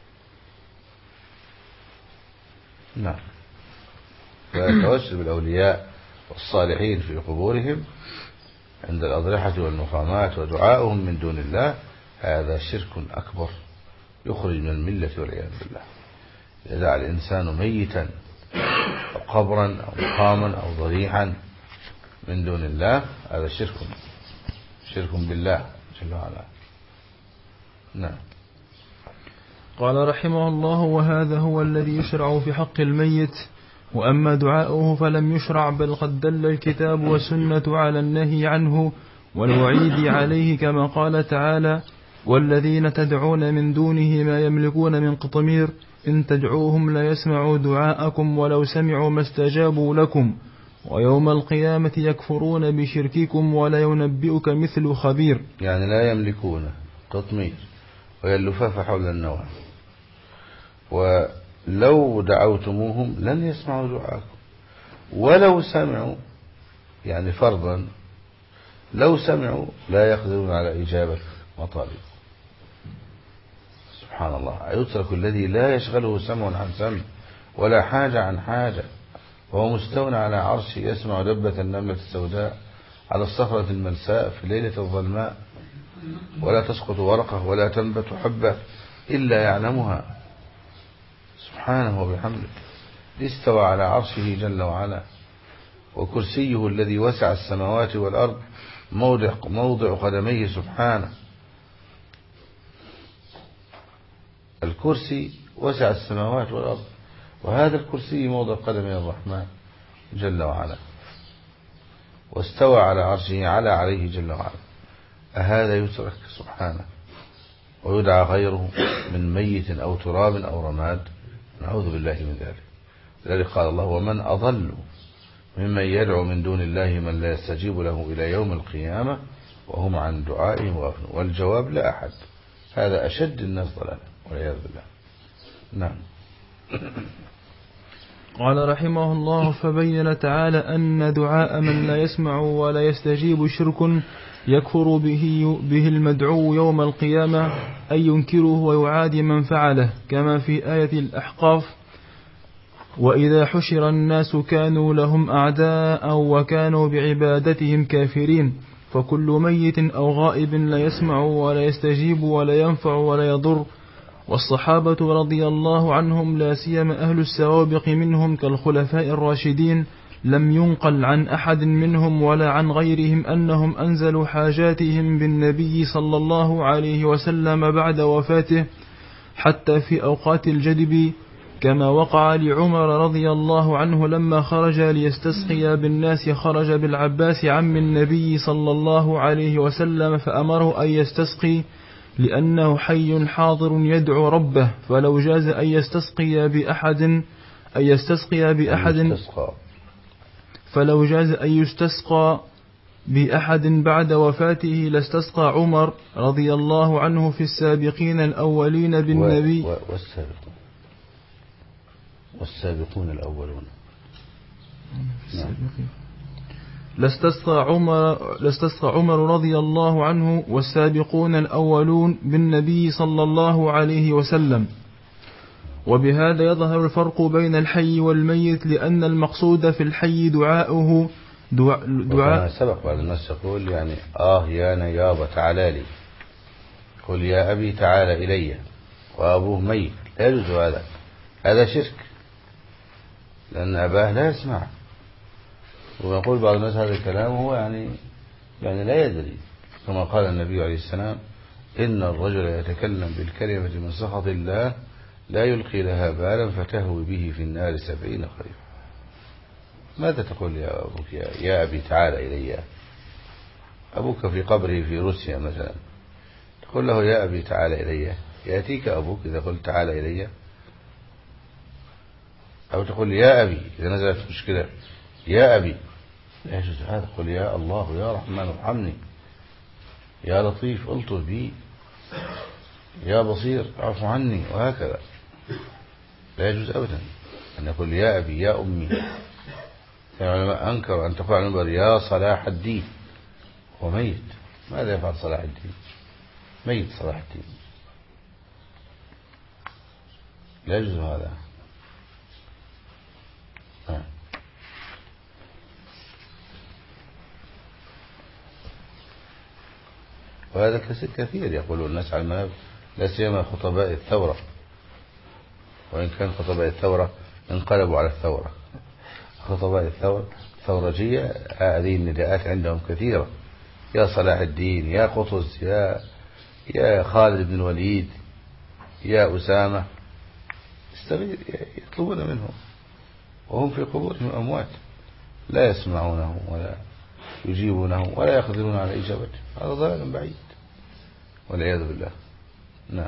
نعم. فالتوسل بالأولياء والصالحين في قبورهم عند الأضرحة والمقامات ودعاؤهم من دون الله هذا شرك أكبر يخرج من الملة والعياذ بالله. إذا دعا الإنسان ميتا أو قبرا أو مقاما أو ضريحا من دون الله هذا شرك بالله جل وعلا. نعم. قال رحمه الله: وهذا هو الذي يشرع في حق الميت، وأما دعاؤه فلم يشرع، بل قد دل الكتاب والسنة على النهي عنه والوعيد عليه، كما قال تعالى: والذين تدعون من دونه ما يملكون من قطمير إن تدعوهم لا يسمعوا دعاءكم ولو سمعوا ما استجابوا لكم ويوم القيامة يكفرون بشرككم ولا ينبئك مثل خبير. يعني لا يملكون قطمير وهي اللفافة حول النوى، ولو دعوتموهم لن يسمعوا دعاءكم ولو سمعوا، يعني فرضا لو سمعوا لا يقدرون على إجابة مطالبكم. سبحان الله، يترك الذي لا يشغله سمع عن سمع ولا حاجة عن حاجة وهو مستوى على عرشه يسمع دبة النملة السوداء على الصخرة الملساء في ليلة الظلماء، ولا تسقط ورقة ولا تنبت حبة إلا يعلمها سبحانه وبحمده. استوى على عرشه جل وعلا، وكرسيه الذي وسع السماوات والأرض موضع قدميه سبحانه. الكرسي وسع السماوات والأرض، وهذا الكرسي موضع قدمي الرحمن جل وعلا، واستوى على عرشه عليه جل وعلا. أهذا يترك سبحانه ويدعى غيره من ميت أو تراب أو رماد؟ نعوذ بالله من ذلك. لذلك قال الله: ومن أضل ممن يدعو من دون الله من لا يستجيب له إلى يوم القيامة وهم عن دعائهم غافلون. والجواب: لا أحد. هذا أشد الناس ضلالا والعياذ بالله. نعم. قال رحمه الله: فبين تعالى أن دعاء من لا يسمع ولا يستجيب شرك يكفر به المدعو يوم القيامة، أي ينكره ويعادي من فعله، كما في آية الأحقاف: وإذا حشر الناس كانوا لهم أعداء وكانوا بعبادتهم كافرين. فكل ميت أو غائب لا يسمع ولا يستجيب ولا ينفع ولا يضر. والصحابة رضي الله عنهم لا سيما أهل السوابق منهم كالخلفاء الراشدين لم ينقل عن أحد منهم ولا عن غيرهم أنهم أنزلوا حاجاتهم بالنبي صلى الله عليه وسلم بعد وفاته حتى في أوقات الجدب، كما وقع لعمر رضي الله عنه لما خرج ليستسقي بالناس خرج بالعباس عم النبي صلى الله عليه وسلم فأمره أن يستسقي لأنه حي حاضر يدعو ربه، فلو جاز أن يستسقي بأحد بعد وفاته لاستسقى عمر رضي الله عنه في السابقين الأولين بالنبي والسابقون الأولون. لاستسقى عمر رضي الله عنه والسابقون الأولون بالنبي صلى الله عليه وسلم. وبهذا يظهر الفرق بين الحي والميت، لأن المقصود في الحي دعاؤه دعاء سبق بعض الناس يقول يعني يا نيابة تعالى لي، قل يا أبي تعالى إلي، وأبوه ميت، لا يجوز هذا شرك، لأن أباه لا يسمع. ويقول بعض الناس هذا الكلام هو يعني لا يدري، كما قال النبي عليه السلام: إن الرجل يتكلم بالكلمة من سخط الله لا يلقي لها بالا فتهوي به في النار 70 خريفا. ماذا تقول يا أبوك يا أبي تعالى إلي؟ أبوك في قبره في روسيا مثلا، تقول له يا أبي تعالى إلي؟ يأتيك أبوك إذا قلت تعالى إلي؟ أو تقول يا أبي إذا نزلت مشكلة يا أبي لا يجوز هذا. قل يا الله يا رحمن ارحمني، يا لطيف ألطف بي، يا بصير اعف عني، وهكذا. لا يجوز أبدا أن يقول يا أبي يا أمي. العلماء أنكروا أن تقول على المنبر يا صلاح الدين وميت. ماذا يفعل صلاح الدين؟ ميت صلاح الدين. لا يجوز هذا. وهذا كثير يقولون الناس على المنابر، لا سيما خطباء الثورة، وإن كان خطباء الثورة انقلبوا على الثورة. خطباء الثورة ثورجية هذه النداءات عندهم كثيرة، يا صلاح الدين، يا قطز، يا خالد بن الوليد، يا أسامة، يطلبون منهم وهم في قبورهم أموات لا يسمعونهم ولا يجيبونهم ولا يقدرون على إجابته. هذا ضلال بعيد والعياذ بالله. نعم.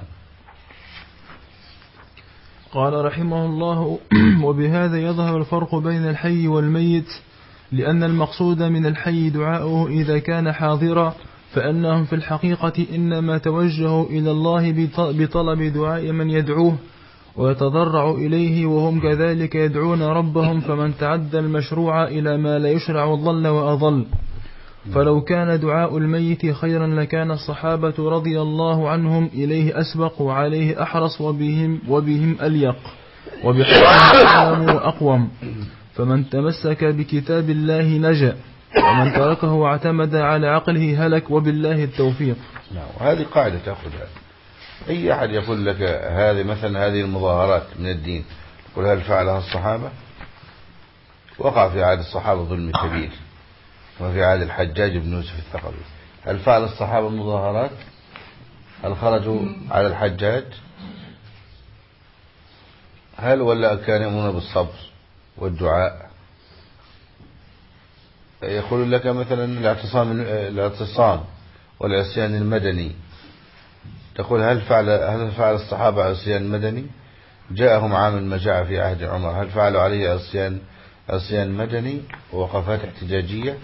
قال رحمه الله: وبهذا يظهر الفرق بين الحي والميت، لأن المقصود من الحي دعاؤه إذا كان حاضرا، فأنهم في الحقيقة إنما توجهوا إلى الله بطلب دعاء من يدعوه ويتضرع إليه، وهم كذلك يدعون ربهم، فمن تعدى المشروع إلى ما لا يشرع ضل وأضل. فلو كان دعاء الميت خيرا لكان الصحابة رضي الله عنهم إليه أسبق وعليه أحرص وبهم أليق وبحقهم أعلم وأقوم. فمن تمسك بكتاب الله نجا، ومن تركه واعتمد على عقله هلك، وبالله التوفيق. نعم. وهذه قاعدة تأخذها. أي أحد يقول لك هذه مثلا هذه المظاهرات من الدين، قل هل فعلها الصحابة؟ وقع في عهد الصحابة ظلم كبير، وفي عهد الحجاج بن يوسف الثقفي. هل فعل الصحابة المظاهرات؟ هل خرجوا على الحجاج؟ هل ولا كانوا يأمرون بالصبر والدعاء؟ يقول لك مثلا الاعتصام والعصيان المدني، تقول هل فعل الصحابة عصيان مدني؟ جاءهم عام المجاعة في عهد عمر، هل فعلوا عليه عصيان مدني ووقفات احتجاجية؟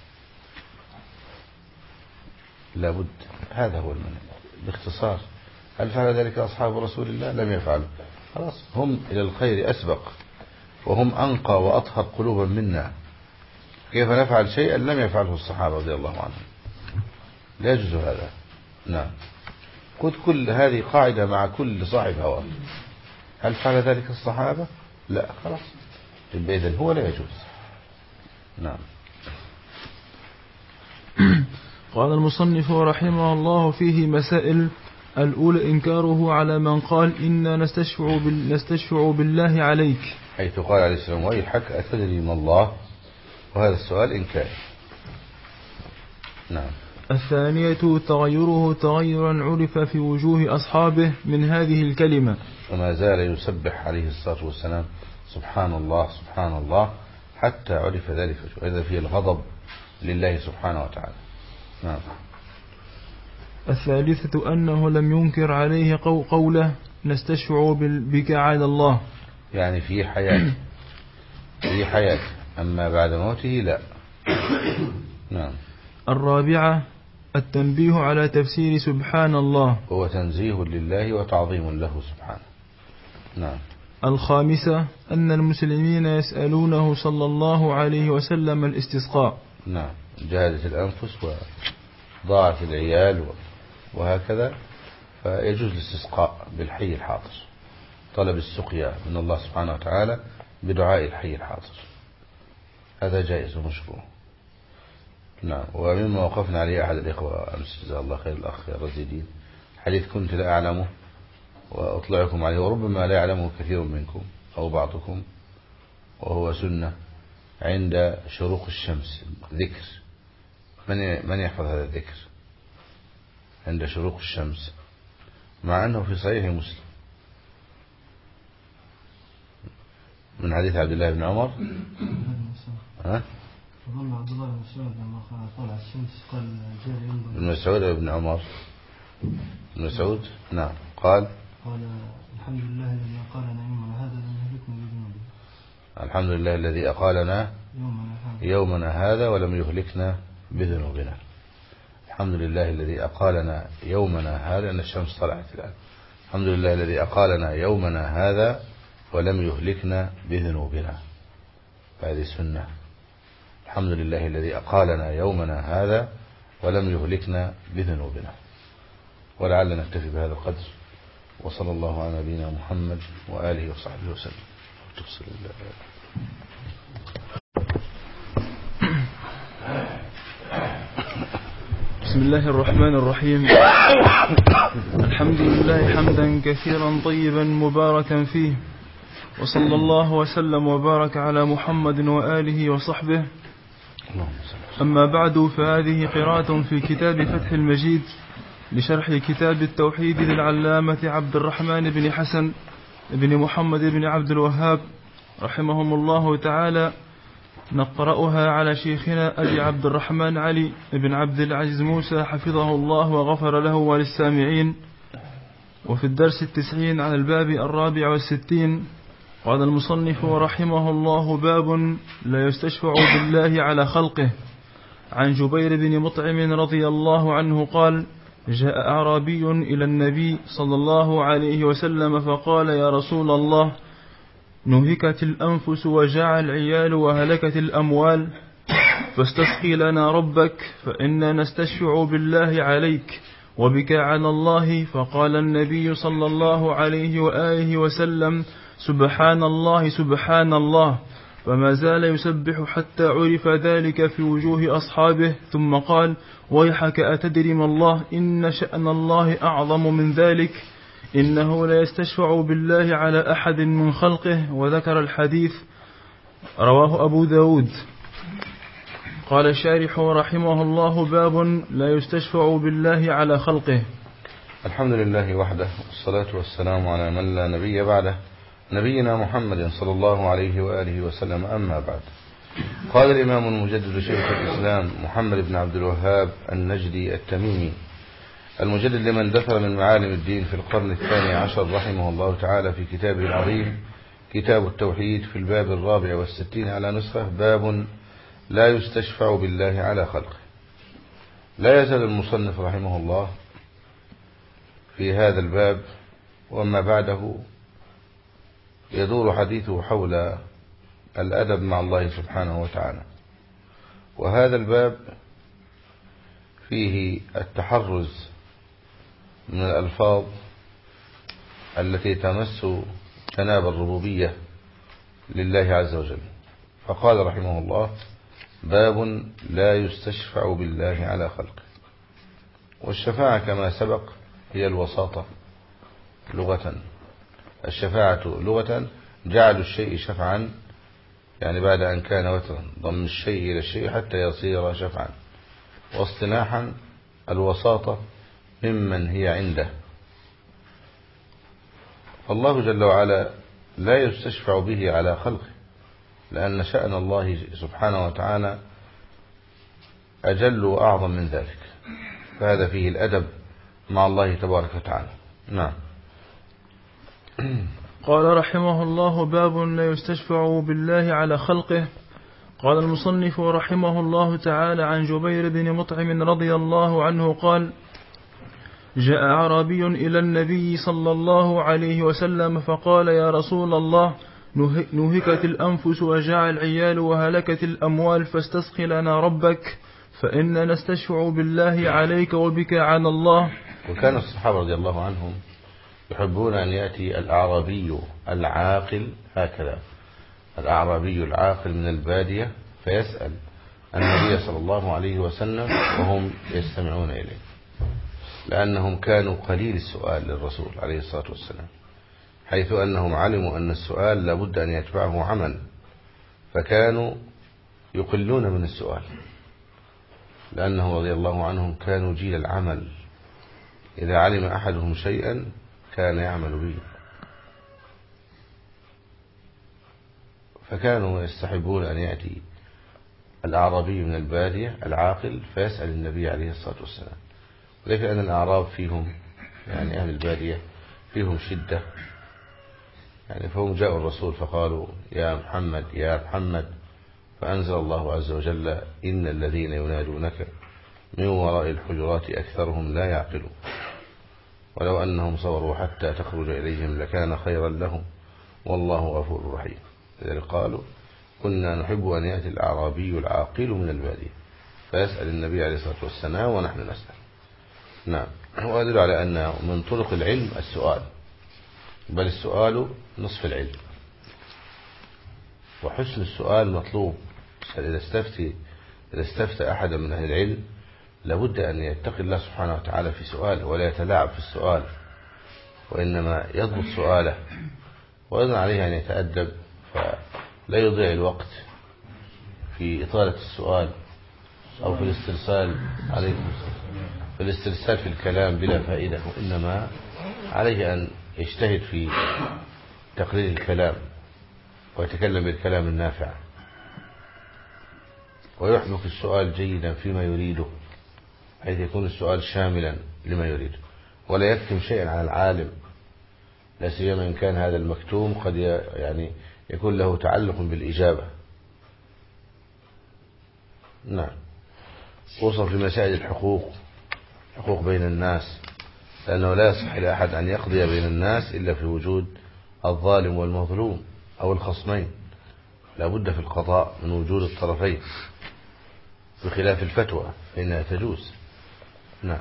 لابد. هذا هو المنهج باختصار. هل فعل ذلك أصحاب رسول الله؟ لم يفعلوا. خلاص، هم إلى الخير أسبق، وهم أنقى وأطهر قلوبا منا. كيف نفعل شيئا لم يفعله الصحابة رضي الله عنهم؟ لا يجوز هذا. نعم. خذ كل هذه قاعدة مع كل صاحب هوى. هل فعل ذلك الصحابة؟ لا، خلاص، إذن هو لا يجوز. نعم. قال المصنف رحمه الله فيه مسائل: الأولى إنكاره على من قال إنا نستشفع بالله عليك، حيث قال عليه السلام ويحك أتدري ما الله، وهذا السؤال إنكار. نعم. الثانية تغيره تغيرا عرف في وجوه أصحابه من هذه الكلمة، وما زال يسبح عليه الصلاة والسلام سبحان الله سبحان الله حتى عرف ذلك، وإذا فيه الغضب لله سبحانه وتعالى. نعم. الثالثة أنه لم ينكر عليه قوله نستشفع بك على الله، يعني في حياة أما بعد موته لا. نعم. الرابعة التنبيه على تفسير سبحان الله، هو تنزيه لله وتعظيم له سبحانه. نعم. الخامسة أن المسلمين يسألونه صلى الله عليه وسلم الاستسقاء. نعم. جهدت الأنفس وضاعت العيال وهكذا، فيجوز الاستسقاء بالحي الحاضر، طلب السقيا من الله سبحانه وتعالى بدعاء الحي الحاضر، هذا جائز ومشروع. نعم. ومما وقفنا عليه أحد الإخوة أمس جزاه الله خير الأخ الرزيدين، حديث كنت لا أعلمه وأطلعكم عليه، وربما لا يعلمه كثير منكم أو بعضكم، وهو سنة عند شروق الشمس ذكر. من يحفظ هذا الذكر عند شروق الشمس، مع أنه في صحيح مسلم من حديث عبد الله بن عمر. أظن عبد الله بن مسعود لما طلع الشمس قال جاء ينظر. ابن مسعود أو ابن عمر؟ ابن مسعود. نعم. قال الحمد لله الذي قال نعيم هذا لم يهلكني بذنوبي. الحمد لله الذي أقالنا يومنا هذا ولم يهلكنا بذنوبنا. الحمد لله الذي أقالنا يومنا هذا، أن الشمس طلعت الآن. الحمد لله الذي أقالنا يومنا هذا ولم يهلكنا بذنوبنا. هذه سنة. الحمد لله الذي أقالنا يومنا هذا ولم يهلكنا بذنوبنا. ولعل نكتفي بهذا القدر، وصلى الله على نبينا محمد وآله وصحبه وسلم. بسم الله الرحمن الرحيم. الحمد لله حمدا كثيرا طيبا مباركا فيه، وصلى الله وسلم وبارك على محمد وآله وصحبه. أما بعد، فهذه قراءة في كتاب فتح المجيد لشرح كتاب التوحيد للعلامة عبد الرحمن بن حسن بن محمد بن عبد الوهاب رحمهم الله تعالى. نقرأها على شيخنا أبي عبد الرحمن علي بن عبد العزيز موسى حفظه الله وغفر له وللسامعين. وفي الدرس 90 عن الباب 64 قال المصنف رحمه الله: باب لا يستشفع بالله على خلقه. عن جبير بن مطعم رضي الله عنه قال: جاء أعرابي إلى النبي صلى الله عليه وسلم فقال: يا رسول الله، نهكت الأنفس وجاع العيال وهلكت الأموال، فاستسقي لنا ربك فإنا نستشفع بالله عليك وبك على الله. فقال النبي صلى الله عليه وآله وسلم: سبحان الله سبحان الله. فما زال يسبح حتى عرف ذلك في وجوه أصحابه، ثم قال: ويحك أتدري ما الله؟ إن شأن الله أعظم من ذلك، إنه لا يستشفع بالله على أحد من خلقه. وذكر الحديث. رواه أبو داود. قال الشارح رحمه الله: باب لا يستشفع بالله على خلقه. الحمد لله وحده، والصلاة والسلام على من لا نبي بعده، نبينا محمد صلى الله عليه وآله وسلم. أما بعد، قال الإمام المجدد شيخ الإسلام محمد بن عبد الوهاب النجدي التميمي المجدد لمن دثر من معالم الدين في القرن 12 رحمه الله تعالى في كتابه العظيم كتاب التوحيد في الباب 64 على نسخة: باب لا يستشفع بالله على خلقه. لا يزال المصنف رحمه الله في هذا الباب وما بعده يدور حديثه حول الأدب مع الله سبحانه وتعالى. وهذا الباب فيه التحرز من الألفاظ التي تمس جناب الربوبية لله عز وجل. فقال رحمه الله: باب لا يستشفع بالله على خلقه. والشفاعة كما سبق هي الوساطة لغة. الشفاعة لغة جعل الشيء شفعا، يعني بعد أن كان وترا، ضم الشيء إلى الشيء حتى يصير شفعا. واصطلاحا الوساطة ممن هي عنده. فالله جل وعلا لا يستشفع به على خلقه، لأن شأن الله سبحانه وتعالى أجل وأعظم من ذلك. فهذا فيه الأدب مع الله تبارك وتعالى. نعم. قال رحمه الله: باب لا يستشفع بالله على خلقه. قال المصنف رحمه الله تعالى: عن جبير بن مطعم رضي الله عنه قال: جاء أعرابي إلى النبي صلى الله عليه وسلم فقال: يا رسول الله، نهكت الأنفس وجاع العيال وهلكت الأموال، فاستسق لنا ربك فإنا نستشفع بالله عليك وبك على الله. وكان الصحابة رضي الله عنهم يحبون أن يأتي الأعرابي العاقل هكذا، الأعرابي العاقل من البادية، فيسأل النبي صلى الله عليه وسلم وهم يستمعون إليه، لأنهم كانوا قليل السؤال للرسول عليه الصلاة والسلام، حيث أنهم علموا أن السؤال لابد أن يتبعه عمل، فكانوا يقلون من السؤال، لأنه رضي الله عنهم كانوا جيل العمل. إذا علم أحدهم شيئا كان يعمل به، فكانوا يستحبون أن يأتي الأعرابي من البادية العاقل فيسأل النبي عليه الصلاة والسلام. ولكن أن الأعراب فيهم، يعني أهل البادية فيهم شدة يعني فهم جاءوا الرسول فقالوا يا محمد يا محمد، فأنزل الله عز وجل إن الذين ينادونك من وراء الحجرات أكثرهم لا يعقلون ولو أنهم صبروا حتى تخرج إليهم لكان خيرا لهم والله غفور رحيم. لذلك قالوا كنا نحب أن يأتي الأعرابي العاقل من البادية فيسأل النبي عليه الصلاة والسلام ونحن نسأل. نعم. وأدل على أن من طرق العلم السؤال، بل السؤال نصف العلم، وحسن السؤال مطلوب. إذا استفتى أحدا من أهل العلم لابد أن يتقي الله سبحانه وتعالى في سؤاله ولا يتلاعب في السؤال، وإنما يضبط سؤاله، وأيضا عليه أن يتأدب فلا يضيع الوقت في إطالة السؤال أو في الاسترسال في الكلام بلا فائدة، وإنما عليه أن يجتهد في تقليل الكلام ويتكلم بالكلام النافع ويحبك السؤال جيدا فيما يريده، حيث يكون السؤال شاملا لما يريده ولا يكتم شيئا عن العالم، لا سيما إن كان هذا المكتوم قد يعني يكون له تعلق بالإجابة. نعم. خصوصا في مسائل الحقوق بين الناس، لأنه لا يصح لأحد أن يقضي بين الناس إلا في وجود الظالم والمظلوم أو الخصمين، لا بد في القضاء من وجود الطرفين بخلاف الفتوى فإنها تجوز. نعم.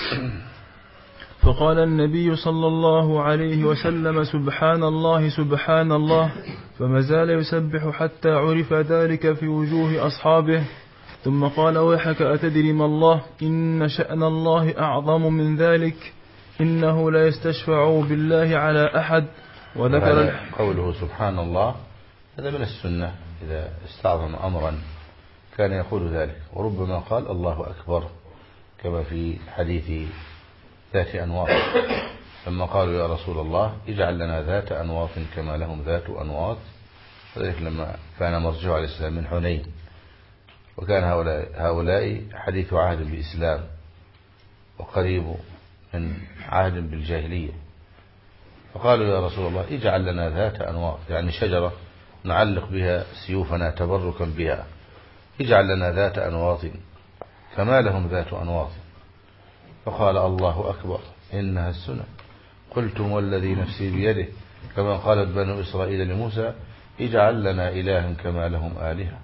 فقال النبي صلى الله عليه وسلم سبحان الله سبحان الله، فما زال يسبح حتى عرف ذلك في وجوه أصحابه، ثم قال ويحك أتدري ما الله؟ إن شأن الله أعظم من ذلك، إنه لا يستشفع بالله على أحد. وذكر قوله سبحان الله هذا من السنة، إذا استعظم أمرا كان يقول ذلك، وربما قال الله أكبر كما في حديث ذات أنواط لما قالوا يا رسول الله اجعل لنا ذات أنواط كما لهم ذات أنواط، وذلك لما كان مرجع عليه السلام من حنين، وكان هؤلاء حديث عهد بالإسلام وقريب من عهد بالجاهلية، فقالوا يا رسول الله اجعل لنا ذات أنواط، يعني شجرة نعلق بها سيوفنا تبركا بها، اجعل لنا ذات أنواط كما لهم ذات أنواط. فقال الله أكبر إنها السنة، قلتم والذي نفسي بيده، كما قالت بنو إسرائيل لموسى اجعل لنا إلها كما لهم آلهة.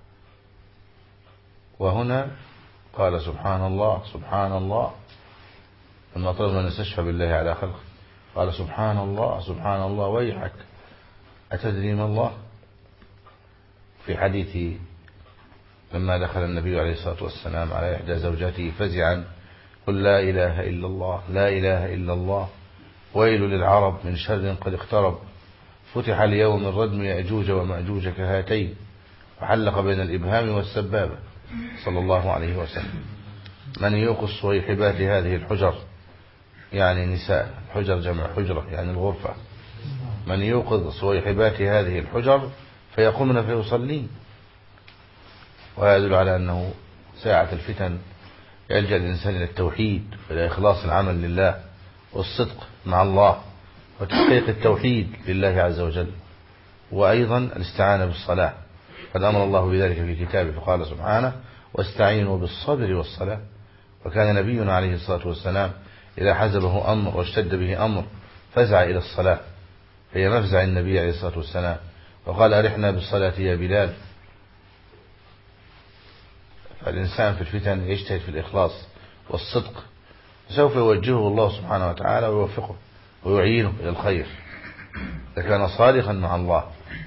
وهنا قال سبحان الله سبحان الله، لما طلبنا أن نستشفى بالله على خلقه قال سبحان الله سبحان الله ويحك أتدري ما الله؟ في حديث لما دخل النبي عليه الصلاة والسلام على إحدى زوجاته فزعا قل لا إله إلا الله لا إله إلا الله ويل للعرب من شر قد اقترب، فتح اليوم من ردم يأجوج ومأجوج كهاتين، وحلق بين الإبهام والسبابة صلى الله عليه وسلم. من يوقظ صويحبات هذه الحجر، يعني نساء، حجر جمع حجرة يعني الغرفة، من يوقظ صويحبات هذه الحجر فيقومن فيصلين. ويدل على أنه ساعة الفتن يلجأ الإنسان إلى التوحيد وإلى إخلاص العمل لله والصدق مع الله وتحقيق التوحيد لله عز وجل، وأيضا الاستعانة بالصلاة، قد أمر الله بذلك في كتابه فقال سبحانه واستعينوا بالصبر والصلاة. وكان نبينا عليه الصلاة والسلام إذا حزبه أمر واشتد به أمر فزع إلى الصلاة، هي مفزع النبي عليه الصلاة والسلام، وقال أرحنا بالصلاة يا بلال. فالإنسان في الفتن يجتهد في الإخلاص والصدق، سوف يوجهه الله سبحانه وتعالى ويوفقه ويعينه إلى الخير إذا كان صادقا مع الله.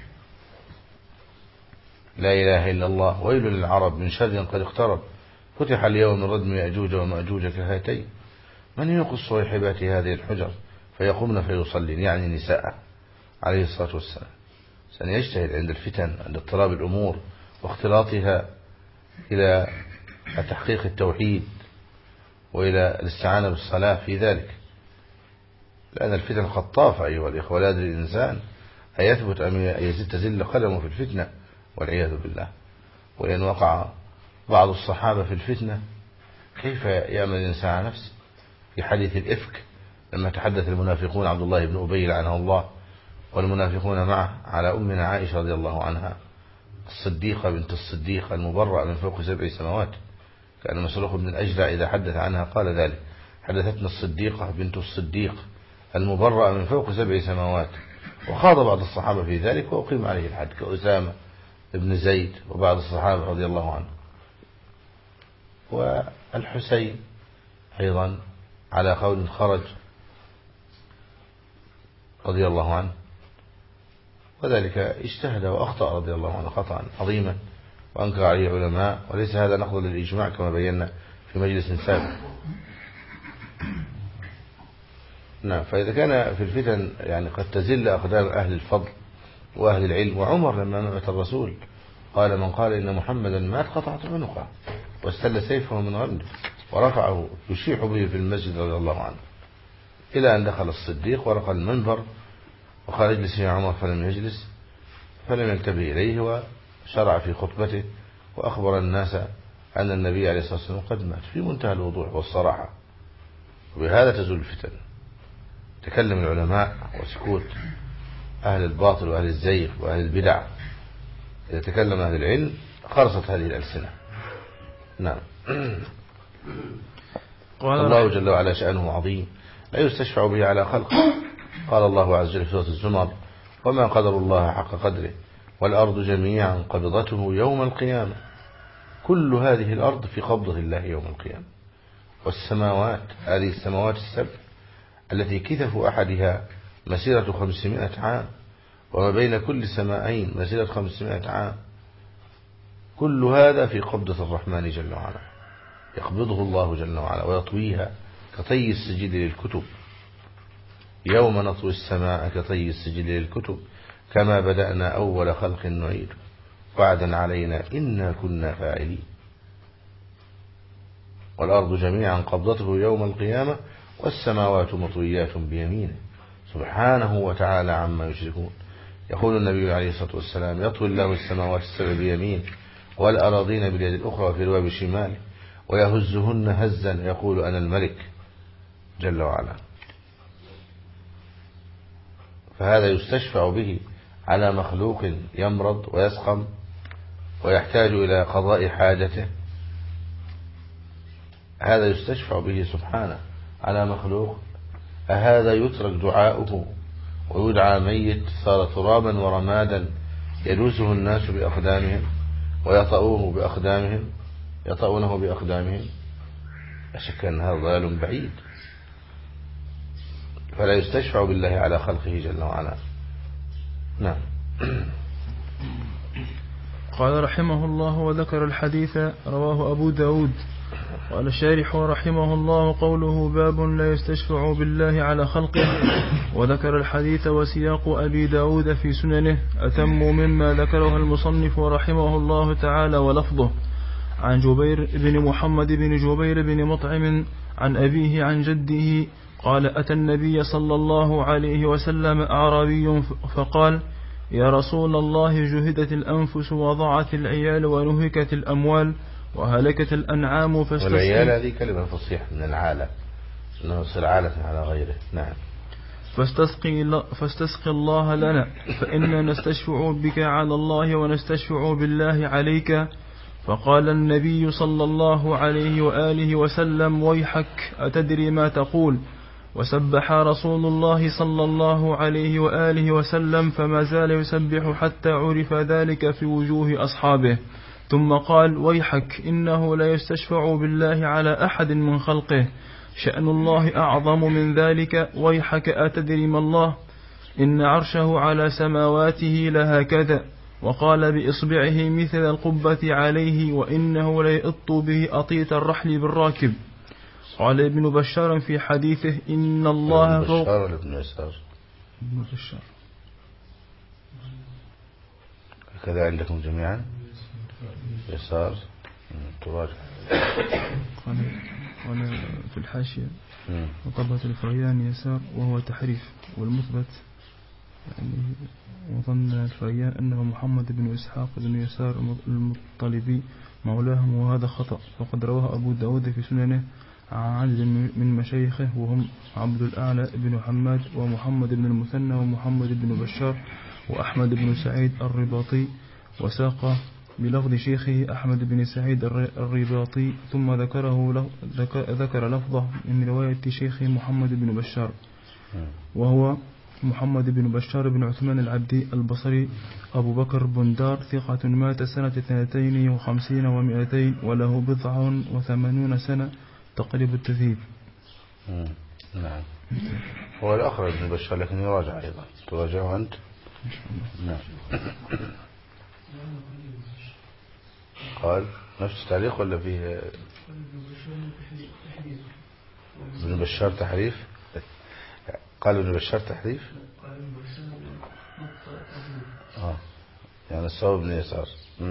لا إله إلا الله ويل للعرب من شر قد اقترب، فتح اليوم من ردم يأجوج ومأجوج كهاتين، من يوقظ صويحبات هذه الحجر فيقومن فيصلين، يعني نساء عليه الصلاة والسلام. سنجتهد عند الفتن عند اضطراب الأمور واختلاطها إلى تحقيق التوحيد وإلى الاستعانة بالصلاة في ذلك، لأن الفتن خطافة أيها الإخوة، لا يدري الإنسان هيثبت أم تزل قدمه في الفتنة والعياذ بالله. وإن وقع بعض الصحابة في الفتنة كيف يأمن الإنسان على نفسه؟ في حديث الإفك لما تحدث المنافقون عبد الله بن أبي لعنه الله والمنافقون معه على أمنا عائشة رضي الله عنها الصديقة بنت الصديق المبرأة من فوق 7 سماوات. كان مسروق بن الأجدع إذا حدث عنها قال ذلك: حدثتنا الصديقة بنت الصديق المبرأة من فوق 7 سماوات. وخاض بعض الصحابة في ذلك وأقيم عليه الحد كأسامة بن زيد وبعض الصحابة رضي الله عنه. والحسين أيضا على قول خرج رضي الله عنه، وذلك اجتهد وأخطأ رضي الله عنه خطأ عظيما وأنكر عليه علماء، وليس هذا نقض للإجماع كما بينا في مجلس سابق. نعم. فإذا كان في الفتن يعني قد تزل أقدام أهل الفضل وأهل العلم، وعمر لما مات الرسول قال: من قال إن محمدا مات قطعت عنقه، واستل سيفه من غمده ورفعه يشيح به في المسجد رضي الله عنه، إلى أن دخل الصديق ورقى المنبر وقال: اجلس يا عمر، فلم يجلس، فلم ينتبه إليه وشرع في خطبته وأخبر الناس أن النبي عليه الصلاة والسلام قد مات في منتهى الوضوح والصراحة. وبهذا تزول الفتن. تكلم العلماء وسكوت أهل الباطل وأهل الزيغ وأهل البدع. إذا تكلم أهل العلم خرصت هذه الألسنة. نعم. الله جل وعلا شأنه عظيم لا يستشفع به على خلقه. قال الله عز وجل في سورة الزمر: وما قدر الله حق قدره والأرض جميعا قبضته يوم القيامة. كل هذه الأرض في قبضة الله يوم القيامة. والسماوات، هذه السماوات السبع التي كثف أحدها مسيرة 500 عام، وما بين كل سماءين مسيرة 500 عام، كل هذا في قبضة الرحمن جل وعلا. يقبضه الله جل وعلا ويطويها كطي السجل للكتب. يوم نطوي السماء كطي السجل للكتب كما بدأنا أول خلق نعيد وعدا علينا إنا كنا فاعلين. والأرض جميعا قبضته يوم القيامة والسماوات مطويات بيمينه سبحانه وتعالى عما يشركون. يقول النبي عليه الصلاة والسلام: يطوي الله السماوات السبع بيمين والأراضين باليد الأخرى وفي الواب شماله ويهزهن هزا يقول: أنا الملك جل وعلا. فهذا يستشفع به على مخلوق يمرض ويسقم ويحتاج إلى قضاء حاجته. هذا يستشفع به سبحانه على مخلوق. أهذا يترك دعاؤه ويدعى ميت صار ترابا ورمادا يدوسه الناس بأقدامهم ويطؤونه بأقدامهم؟ لا شك أن هذا ضلال بعيد. فلا يستشفع بالله على خلقه جل وعلا. نعم. قال رحمه الله: وذكر الحديث رواه أبو داود. قال الشارح رحمه الله: قوله باب لا يستشفع بالله على خلقه. وذكر الحديث وسياق أبي داود في سننه أتم مما ذكره المصنف رحمه الله تعالى ولفظه: عن جبير بن محمد بن جبير بن مطعم عن أبيه عن جده قال: أتى النبي صلى الله عليه وسلم أعرابي فقال: يا رسول الله، جهدت الأنفس وضاعت العيال ونهكت الأموال وهلكت الأنعام والعيال هذه كلمة فصيحة من العالة، أنه يصير عالة على غيره. نعم. فاستسقي الله لنا فإنا نستشفع بك على الله ونستشفع بالله عليك. فقال النبي صلى الله عليه وآله وسلم: ويحك، أتدري ما تقول؟ وسبح رسول الله صلى الله عليه وآله وسلم فما زال يسبح حتى عرف ذلك في وجوه أصحابه. ثم قال: ويحك، إنه لا يستشفع بالله على أحد من خلقه، شأن الله أعظم من ذلك. ويحك، أتدري ما الله؟ إن عرشه على سماواته لهكذا. وقال بإصبعه مثل القبة عليه، وإنه ليئط به أطيت الرحل بالراكب. قال ابن بشار في حديثه: إن الله فوق. بشار ولا ابن يسار؟ ابن بشار. كذا عندكم جميعا يسار تراجع. قال في الحاشية: وقبة الفريان يسار، وهو تحريف، والمثبت يعني وظن الفريان أنه محمد بن إسحاق بن يسار المطلبي مولاهم، وهذا خطأ. فقد رواه أبو داود في سننه عن عدد من مشايخه وهم عبد الأعلى بن حماد ومحمد بن المثنى ومحمد بن بشار وأحمد بن سعيد الرباطي، وساق بلفظ شيخه أحمد بن سعيد الرباطي، ثم ذكر لفظه من رواية شيخه محمد بن بشار، وهو محمد بن بشار بن عثمان العبدي البصري أبو بكر بندار، ثقة مات سنة 52 و200 وله 89 سنة، تقريب التثيب. نعم. هو الآخر ابن بشار لكن يراجع أيضا، تراجعه أنت. نعم. قال نفس التعليق ولا فيه ابن بشار تحريف؟ قال ابن بشار تحريف. يعني الصواب بن يسار.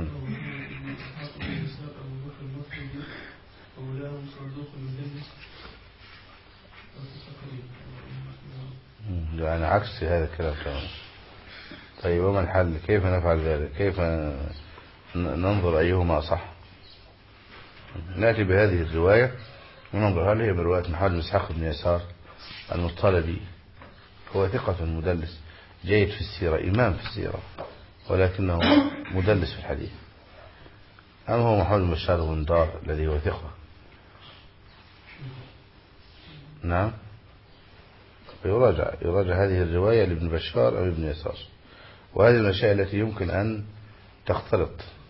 يعني عكس هذا الكلام تماما. طيب وما الحل؟ كيف نفعل ذلك؟ كيف ننظر أيهما صح؟ نأتي بهذه الرواية وننظر هل هي من رواية محمد بن إسحاق بن يسار المطلبي، هو ثقة مدلس جيد في السيرة، إمام في السيرة، ولكنه مدلس في الحديث، أم هو محمد بن بشار بن دار الذي هو ثقة؟ نعم. يراجع هذه الرواية لابن بشار أو ابن يسار. وهذه الأشياء التي يمكن أن تختلط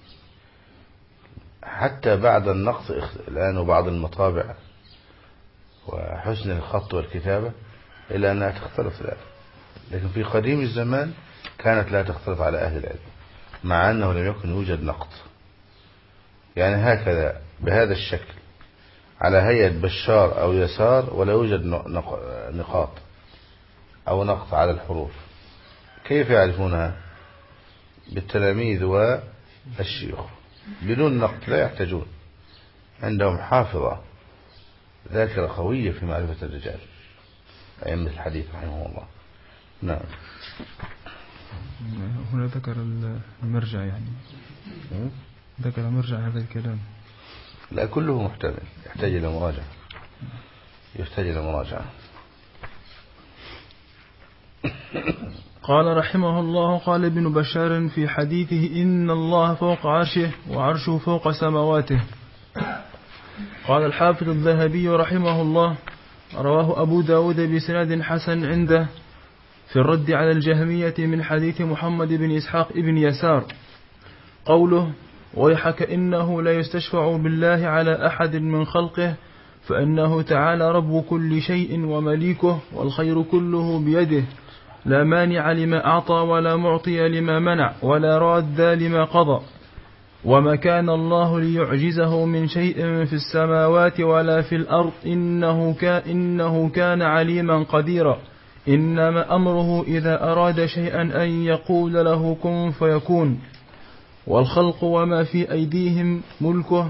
حتى بعد النقص الآن وبعض المطابع وحسن الخط والكتابة إلا أنها تختلط الآن، لكن في قديم الزمان كانت لا تختلط على أهل العلم، مع أنه لم يكن يوجد نقط يعني هكذا بهذا الشكل على هيئة بشار أو يسار، ولا يوجد نقاط أو نقط على الحروف. كيف يعرفونها؟ بالتلاميذ والشيوخ بدون نقط، لا يحتاجون، عندهم حافظة ذاكرة قوية في معرفة الرجال أئمة الحديث رحمه الله. نعم. هنا ذكر المرجع، يعني ذكر مرجع هذا الكلام. لا كله محتمل، يحتاج إلى مراجعة. قال رحمه الله: قال ابن بشار في حديثه: إن الله فوق عرشه وعرشه فوق سماواته. قال الحافظ الذهبي رحمه الله: رواه أبو داود بسند حسن عنده في الرد على الجهمية من حديث محمد بن إسحاق بن يسار قوله: ويحك إنه لا يستشفع بالله على أحد من خلقه، فإنه تعالى رب كل شيء ومليكه، والخير كله بيده، لا مانع لما أعطى ولا معطي لما منع ولا راد لما قضى. وما كان الله ليعجزه من شيء في السماوات ولا في الأرض، إنه كان عليما قديرا. إنما أمره إذا أراد شيئا أن يقول له كن فيكون. والخلق وما في أيديهم ملكه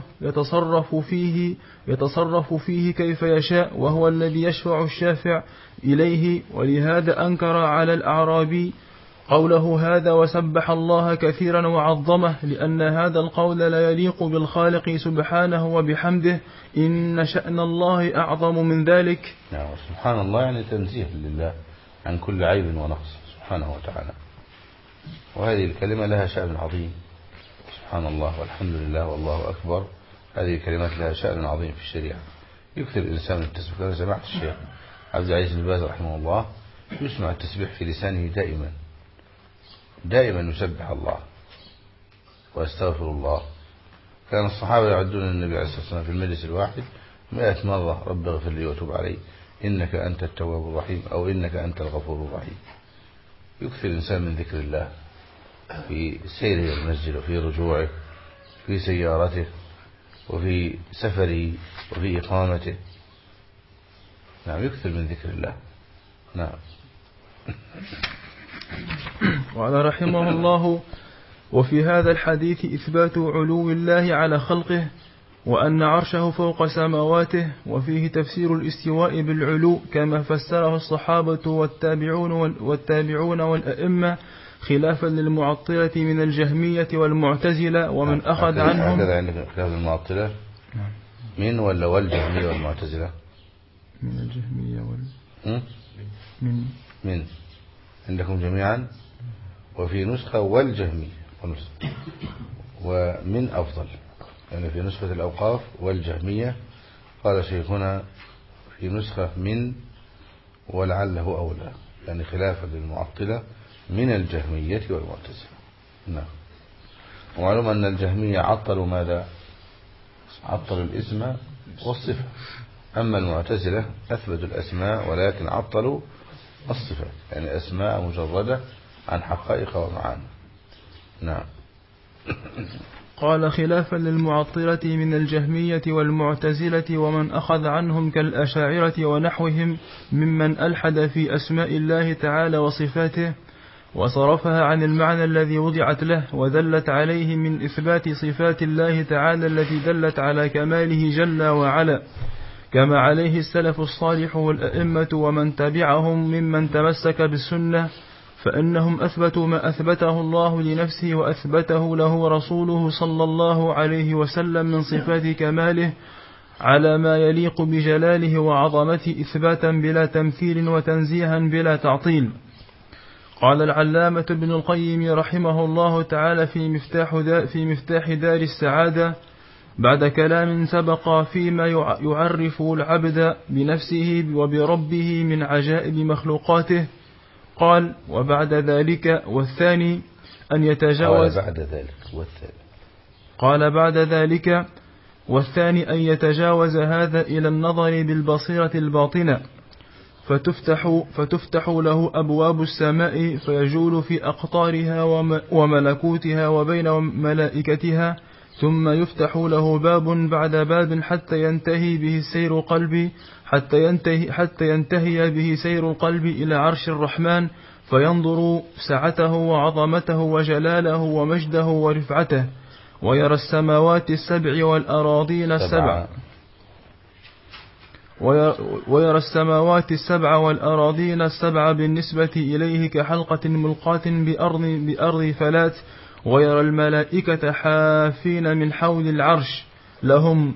يتصرف فيه كيف يشاء، وهو الذي يشفع الشافع إليه. ولهذا أنكر على الأعرابي قوله هذا وسبح الله كثيرا وعظمه، لأن هذا القول لا يليق بالخالق سبحانه وبحمده، إن شأن الله أعظم من ذلك. نعم. سبحان الله يعني تنزيه لله عن كل عيب ونقص سبحانه وتعالى، وهذه الكلمة لها شأن عظيم. سبحان الله والحمد لله والله أكبر، هذه الكلمات لها شأن عظيم في الشريعة. يكثر الإنسان من التسبيح. أنا سمعت الشيخ عبد العزيز بن باز رحمه الله يسمع التسبيح في لسانه دائما يسبح الله ويستغفر الله. كان الصحابة يعدون النبي عليه الصلاة والسلام في المجلس الواحد 100 مرة: رب اغفر لي وتب علي إنك أنت التواب الرحيم، أو إنك أنت الغفور الرحيم. يكثر الإنسان من ذكر الله في سيره إلى المسجد، وفي رجوعه، في سيارته، وفي سفره، وفي إقامته. نعم، يكثر من ذكر الله. نعم. وقال رحمه الله: وفي هذا الحديث إثبات علو الله على خلقه، وأن عرشه فوق سماواته، وفيه تفسير الاستواء بالعلو كما فسره الصحابة والتابعون والأئمة، خلافا للمعطلة من الجهمية والمعتزلة ومن أخذ عنهم. هكذا عندك خلاف المعطلة. من ولا والجهمية والمعتزلة؟ من الجهمية من عندكم جميعا، وفي نسخة والجهمية ومن أفضل، يعني في نسخة الأوقاف والجهمية. قال شيخنا في نسخة من ولعله أولى، يعني خلافا للمعطلة من الجهمية والمعتزلة. نعم. ومعلوم أن الجهمية عطلوا ماذا؟ عطلوا الاسم والصفة. أما المعتزلة أثبتوا الأسماء ولكن عطلوا الصفات، يعني أسماء مجردة عن حقائق ومعاني. نعم. قال خلافا للمعطلة من الجهمية والمعتزلة ومن أخذ عنهم كالأشاعرة ونحوهم ممن ألحد في أسماء الله تعالى وصفاته وصرفها عن المعنى الذي وضعت له ودلت عليه من إثبات صفات الله تعالى التي دلت على كماله جل وعلا، كما عليه السلف الصالح والأئمة ومن تبعهم ممن تمسك بالسنة، فإنهم أثبتوا ما أثبته الله لنفسه وأثبته له رسوله صلى الله عليه وسلم من صفات كماله على ما يليق بجلاله وعظمته إثباتا بلا تمثيل وتنزيها بلا تعطيل. قال العلامة ابن القيم رحمه الله تعالى في مفتاح دار السعادة بعد كلام سبق فيما يعرفه العبد بنفسه وبربه من عجائب مخلوقاته، قال وبعد ذلك والثاني أن يتجاوز أن يتجاوز هذا إلى النظر بالبصيرة الباطنة فتفتح له أبواب السماء فيجول في أقطارها وملكوتها وبين ملائكتها، ثم يفتح له باب بعد باب حتى ينتهي به سير القلب إلى عرش الرحمن، فينظر سعته وعظمته وجلاله ومجده ورفعته، ويرى السماوات السبع والأراضين السبع بالنسبة إليه كحلقة ملقاة بأرض فلات، ويرى الملائكة حافين من حول العرش لهم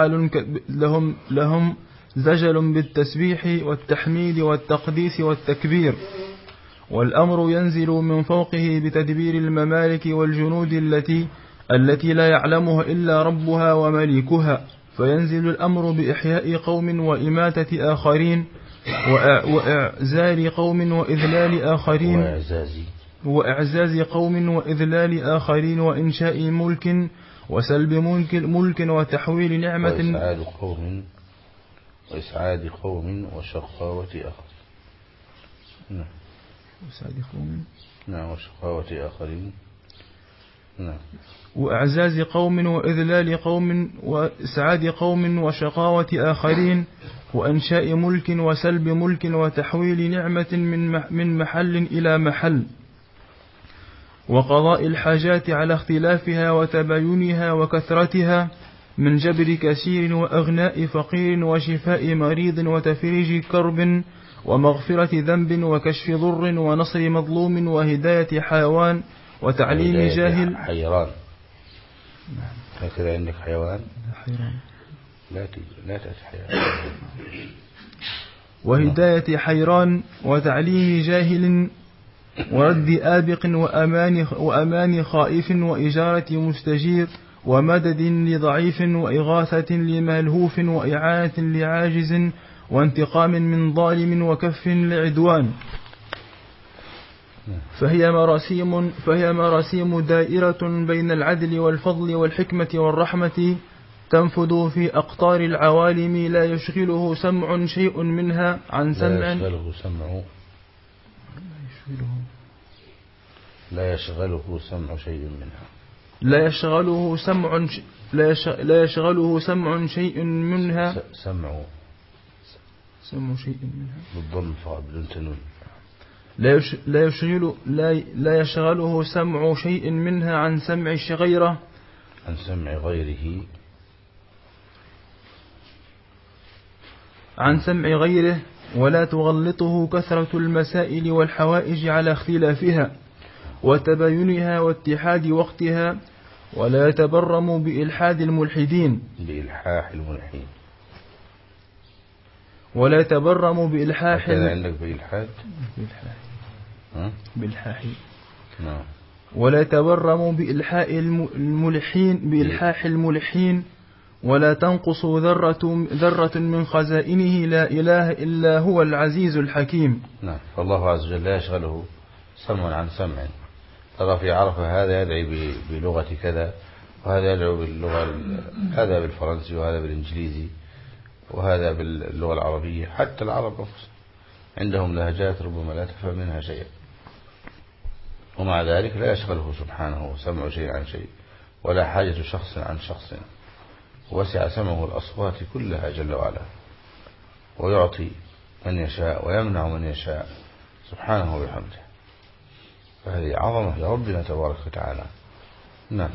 زجل بالتسبيح والتحميد والتقديس والتكبير، والأمر ينزل من فوقه بتدبير الممالك والجنود التي لا يعلمها إلا ربها ومليكها، فينزل الأمر بإحياء قوم وإماتة آخرين وإعزال قوم وإذلال آخرين وإنشاء ملك وسلب ملك وتحويل نعمة وإسعاد قوم وشقاوة آخر. وشقاوة آخرين. وإعزاز قوم وإذلال قوم وإسعاد قوم وشقاوة آخرين وإنشاء ملك وسلب ملك وتحويل نعمة من محل إلى محل، وقضاء الحاجات على اختلافها وتباينها وكثرتها من جبر كثير وأغناء فقير وشفاء مريض وتفريج كرب ومغفرة ذنب وكشف ضر ونصر مظلوم وهداية حيوان وتعليم جاهل. حيران. هكذا عندك حيوان؟ حيران. لا تأتي حيران. وهداية حيران وتعليم جاهل ورد آبق وأمان خائف وإجارة مستجير ومدد لضعيف وإغاثة لملهوف وإعانة لعاجز وانتقام من ظالم وكف لعدوان. فهي مراسيم دائرة بين العدل والفضل والحكمة والرحمة تنفذ في أقطار العوالم لا يشغله سمع شيء منها عن سمع لا يشغله سمع شيء منها لا يشغله سمع شيء منها شيء منها بالضم فقط بدون تنوين. لا يشغله سمع شيء منها عن سمع غيره ولا تغلطه كثرة المسائل والحوائج على اختلافها وتباينها واتحاد وقتها ولا يتبرم بإلحاد الملحدين بإلحاح الملحين. ولا يتبرم بإلحاح كان عندك بإلحاد بالحاح. نعم. ولا يتبرم بإلحاح الملحين ولا تنقص ذرة من خزائنه لا إله إلا هو العزيز الحكيم. نعم. فالله عز وجل لا يشغله سمع عن سمع. ترى في عرفة هذا يدعي بلغة كذا، وهذا يدعو باللغة، هذا بالفرنسي وهذا بالإنجليزي وهذا باللغة العربية. حتى العرب نفسهم عندهم لهجات ربما لا تفهم منها شيئا، ومع ذلك لا يشغله سبحانه سمع شيء عن شيء، ولا حاجة شخص عن شخص. وسع سمعه الأصوات كلها جل وعلا، ويعطي من يشاء ويمنع من يشاء سبحانه وبحمده. فهذه عظمة لربنا تبارك وتعالى. نعم.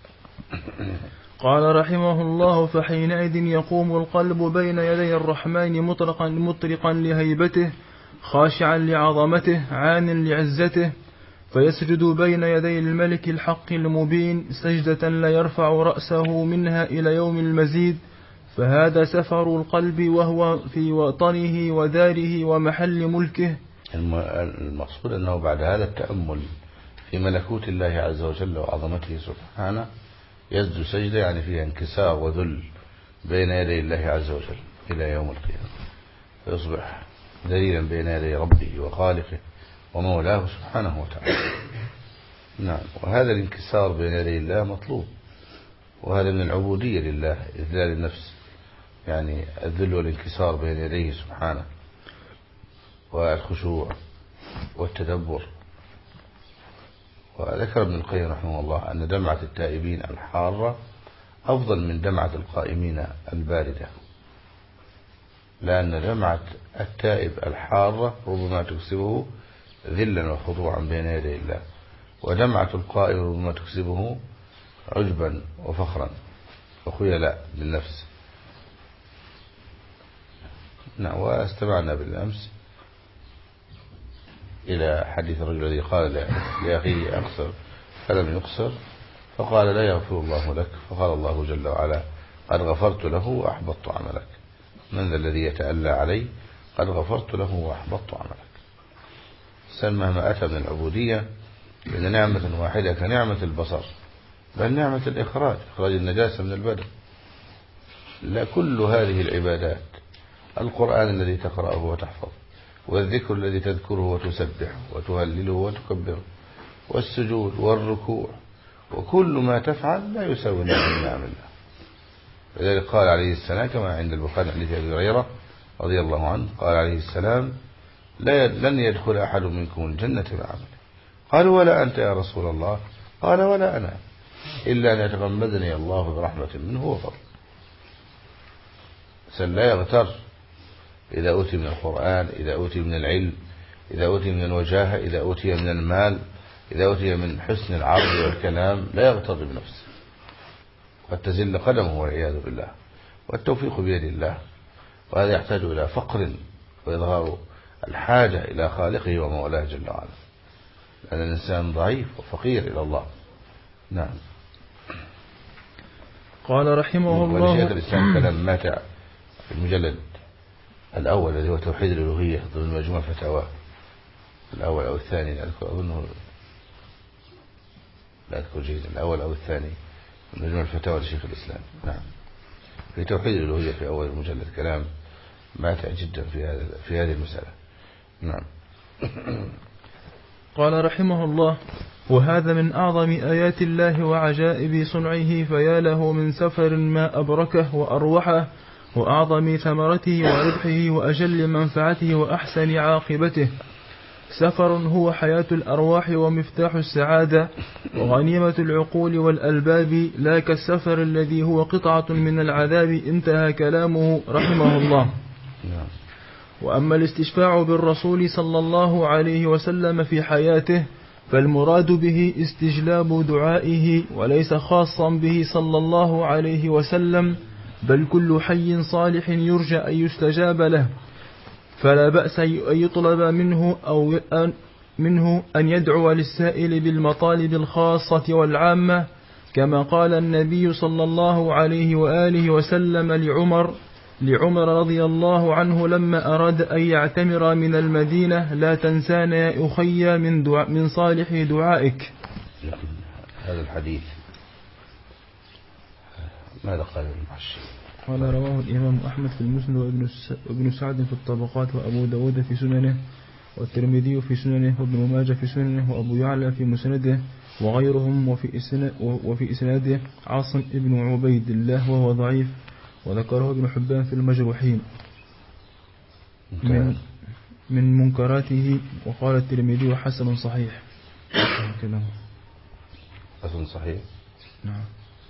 قال رحمه الله: فحينئذ يقوم القلب بين يدي الرحمن مطرقا لهيبته، خاشعا لعظمته، عان لعزته، فيسجد بين يدي الملك الحق المبين سجدة لا يرفع رأسه منها إلى يوم المزيد. فهذا سفر القلب وهو في وطنه وداره ومحل ملكه. المقصود أنه بعد هذا التأمل في ملكوت الله عز وجل وعظمته سبحانه يسجد سجدة يعني فيها انكسار وذل بين يدي الله عز وجل إلى يوم القيامة، فيصبح ذليلا بين يدي ربه وخالقه ومولاه سبحانه وتعالى. نعم. وهذا الانكسار بين يدي الله مطلوب، وهذا من العبودية لله، إذلال النفس، يعني الذل والانكسار بين يديه سبحانه، والخشوع والتدبر. وذكر ابن القيم رحمه الله أن دمعة التائبين الحارة أفضل من دمعة القائمين الباردة، لأن دمعة التائب الحارة ربما تكسبه ذلا وخضوعا بين يدي الله، ودمعة القائم ربما تكسبه عجبا وفخرا وخيلاء بالنفس. نعم. واستمعنا بالأمس إلى حديث الرجل الذي قال لأخيه أقصر فلم يقصر، فقال: لا يغفر الله لك. فقال الله جل وعلا: قد غفرت له وأحبطت عملك. من ذا الذي يتألى علي؟ قد غفرت له وأحبطت عملك. الإنسان مهما أتى من العبودية لأن نعمة واحدة كنعمة البصر، بل نعمة الإخراج النجاسة من البدن. لا، كل هذه العبادات، القرآن الذي تقرأه وتحفظ، والذكر الذي تذكره وتسبحه وتهلله وتكبره، والسجود والركوع، وكل ما تفعل لا يساوي نعم الله. لذلك قال عليه السلام كما عند البخاري عن أبي هريرة رضي الله عنه قال عليه السلام: لن يدخل أحد منكم الجنة بعمله. قالوا: ولا أنت يا رسول الله؟ قال: ولا أنا، إلا أن يتغمدني الله برحمة منه وفضل. لا يغتر إذا أوتي من القرآن، إذا أوتي من العلم، إذا أوتي من الوجاهة، إذا أوتي من المال، إذا أوتي من حسن العرض والكلام، لا يغتر بنفسه، قد تزل قدمه والعياذ بالله. والتوفيق بيد الله، وهذا يحتاج إلى فقر وإظهار الحاجة إلى خالقه ومولاه جل وعلا، لأن الإنسان ضعيف وفقير إلى الله. نعم. قال رحمه الله: ولشيخ الإسلام كلام ماتع في المجلد الأول الذي هو توحيد الألوهية ضمن مجموع فتاوى، الأول أو الثاني أظنه، لا أذكر جيدا، الأول أو الثاني من مجموع الفتاوى لشيخ الإسلام. نعم. في توحيد الألوهية في أول المجلد كلام ماتع جدا في هذه المسألة. نعم. قال رحمه الله: وهذا من أعظم آيات الله وعجائب صنعه، فيا له من سفر ما أبركه وأروحه، وأعظم ثمرته وربحه، وأجل منفعته وأحسن عاقبته. سفر هو حياة الأرواح ومفتاح السعادة وغنيمة العقول والألباب، لا كالسفر الذي هو قطعة من العذاب. انتهى كلامه رحمه الله. وأما الاستشفاع بالرسول صلى الله عليه وسلم في حياته فالمراد به استجلاب دعائه، وليس خاصا به صلى الله عليه وسلم، بل كل حي صالح يرجى أن يستجاب له، فلا بأس أن يطلب منه أن يدعو للسائل بالمطالب الخاصة والعامة، كما قال النبي صلى الله عليه وآله وسلم لعمر رضي الله عنه لما أراد أن يعتمر من المدينة: لا تنسانا يا أخي من صالح دعائك. هذا الحديث ماذا قال المعشر؟ قال: رواه الإمام أحمد في المسند وابن سعد في الطبقات وأبو داود في سننه والترمذي في سننه وابن ماجه في سننه وأبو يعلى في مسنده وغيرهم، وفي إسناده عاصم ابن عبيد الله وهو ضعيف، وذكره ابن حبان في المجروحين من منكراته. وقال الترمذي: حسن صحيح. حسن صحيح، نعم.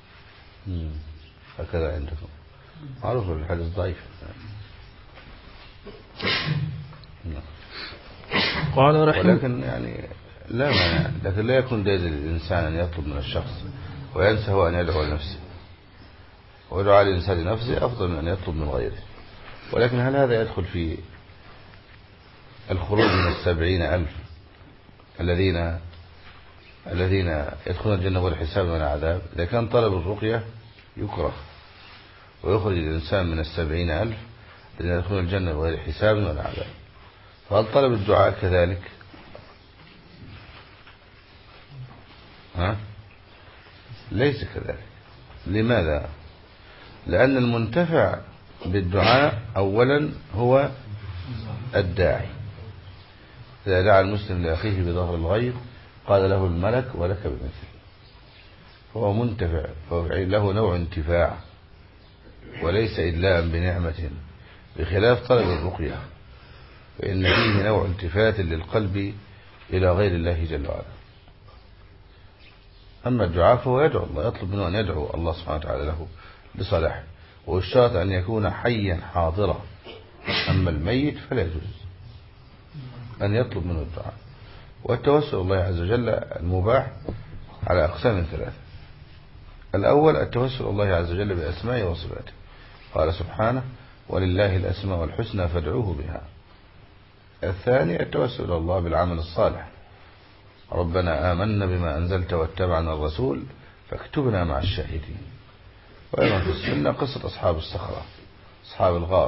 هكذا عندكم معروف بالحديث ضعيف. قال رحمه، ولكن يعني لا مانع، لكن لا يكون جائز للإنسان أن يطلب من الشخص وينسى هو أن يدعو لنفسه، ودعاء الإنسان لنفسه أفضل من أن يطلب من غيره. ولكن هل هذا يدخل في الخروج من 70,000 الذين يدخلون الجنة ولا حساب ولا عذاب؟ إذا كان طلب الرقية يكره ويخرج الإنسان من 70,000 الذين يدخلون الجنة بغير حساب ولا عذاب، فهل طلب الدعاء كذلك؟ ليس كذلك. لماذا؟ لأن المنتفع بالدعاء أولا هو الداعي. إذا دعا المسلم لأخيه بظهر الغيب قال له الملك ولك بمثل، فهو منتفع، فهو له نوع انتفاع وليس إدلاء بنعمة، بخلاف طلب الرقية فإن فيه نوع التفات للقلب إلى غير الله جل وعلا. أما الدعاء فهو يدعو الله، يطلب منه أن يدعو الله سبحانه وتعالى له بصلاحه، والشرط أن يكون حيا حاضرا. أما الميت فلا يجوز أن يطلب منه الدعاء. والتوسل الله عز وجل المباح على أقسام ثلاثة: الأول التوسل الله عز وجل بأسمائه وصفاته، قال سبحانه: ولله الأسماء الحسنى فادعوه بها. الثاني التوسل إلى الله بالعمل الصالح: ربنا آمنا بما أنزلت واتبعنا الرسول فاكتبنا مع الشاهدين. وأيضا في السنة قصة أصحاب الصخرة، أصحاب الغار،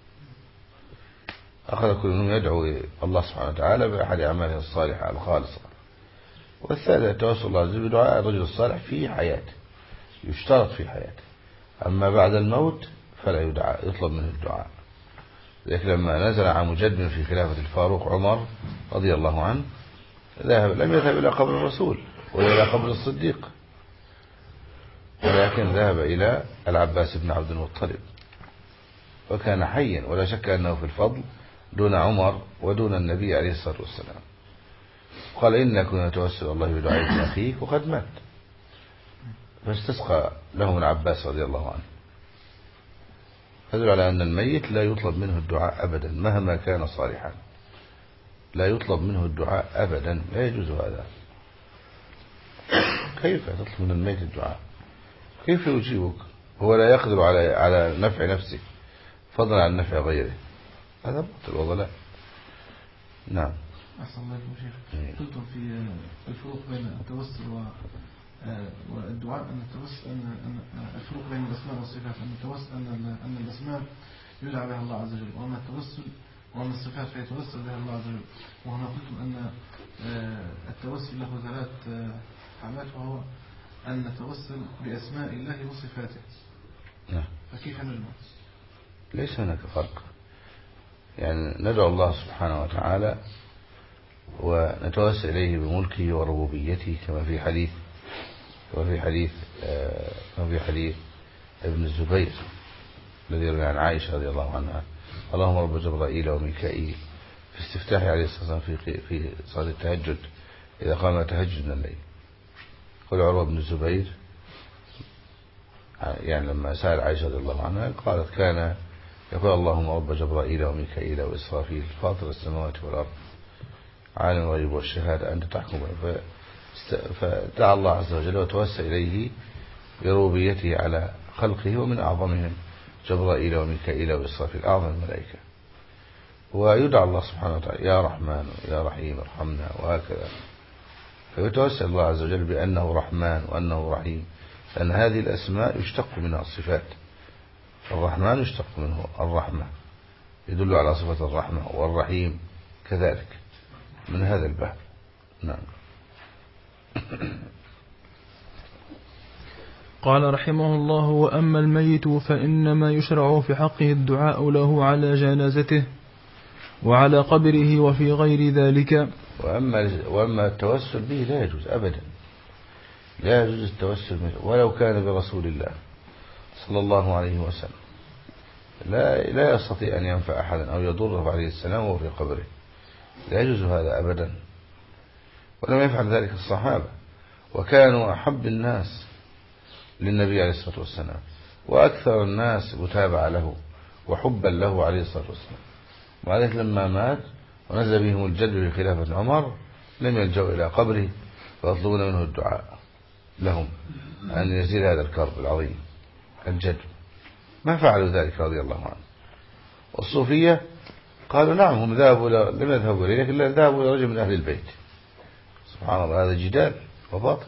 أخذ كل منهم يدعو الله سبحانه وتعالى بأحد أعماله الصالحة الخالصة. والثالث التوسل الله عز وجل بدعاء الرجل الصالح في حياته، يشترط في حياته، أما بعد الموت فلا يطلب منه الدعاء. لكن لما نزل عام جد في خلافة الفاروق عمر رضي الله عنه لم يذهب إلى قبر الرسول ولا إلى قبر الصديق، ولكن ذهب إلى العباس بن عبد المطلب، وكان حيا ولا شك أنه في الفضل دون عمر ودون النبي عليه الصلاة والسلام. قال: إنك نتوسل الله بدعاء أخيك وقد مات، فاستسقى لهم العباس رضي الله عنه. فدل على أن الميت لا يطلب منه الدعاء أبدا مهما كان صالحا، لا يطلب منه الدعاء أبدا، لا يجوز هذا. كيف تطلب من الميت الدعاء؟ كيف يجيبك هو لا يقدر على نفع نفسه فضلا عن نفع غيره؟ هذا باطل وضلال. نعم. أحسن الله يكون شيخ. قلتم في الفروق بين التوسل والدعاء أن الفروق بين الأسماء والصفات، أن الأسماء يدعى بها الله عز وجل، وأما التوسل وأما الصفات فيتوسل بها الله عز وجل. وهنا قلتم أن التوسل له ثلاث حالات، وهو أن نتوسل بأسماء الله وصفاته. نعم. فكيف نجمع؟ ليس هناك فرق، يعني ندعو الله سبحانه وتعالى ونتوسل إليه بملكه وربوبيته كما في حديث ابن الزبير الذي يروي عن عائشة رضي الله عنها: اللهم رب جبرائيل وميكائيل، في استفتاح عليه الصلاة والسلام في صلاة التهجد إذا قام تهجد من الليل. قال عروة بن الزبير يعني لما سأل عائشة رضي الله عنها قالت: كان يقول اللهم رب جبرائيل وميكائيل وإسرافيل فاطر السماوات والأرض عالم الغيب والشهادة أنت تحكم. فدعا الله عز وجل وتوسل إليه بربوبيته على خلقه، ومن أعظمهم جبرائيل وميكائيل وإسرافيل، أعظم الملائكة. ويدعى الله سبحانه وتعالى: يا رحمن يا رحيم ارحمنا، وهكذا. فيتوسل الله عز وجل بأنه رحمن وأنه رحيم لأن هذه الأسماء يشتق منها الصفات. الرحمن يشتق منه الرحمة، يدل على صفة الرحمة، والرحيم كذلك من هذا الباب. نعم. قال رحمه الله: وأما الميت فإنما يشرع في حقه الدعاء له على جنازته وعلى قبره وفي غير ذلك. وأما التوسل به لا يجوز أبدا، لا يجوز التوسل ولو كان برسول الله صلى الله عليه وسلم، لا يستطيع أن ينفع أحدا أو يضره عليه السلام وهو في قبره، لا يجوز هذا أبدا. ولم يفعل ذلك الصحابة، وكانوا أحب الناس للنبي عليه الصلاة والسلام، وأكثر الناس متابعة له وحبا له عليه الصلاة والسلام. وعليه لما مات ونزل بهم الجد في خلافة عمر لم يلجأوا إلى قبره فيطلبون منه الدعاء لهم أن يزيل هذا الكرب العظيم الجد، ما فعلوا ذلك رضي الله عنه. والصوفية قالوا نعم هم لم يذهبوا إليه، لكن ذهبوا إلى رجل من أهل البيت. سبحان الله، هذا جدال وباطل.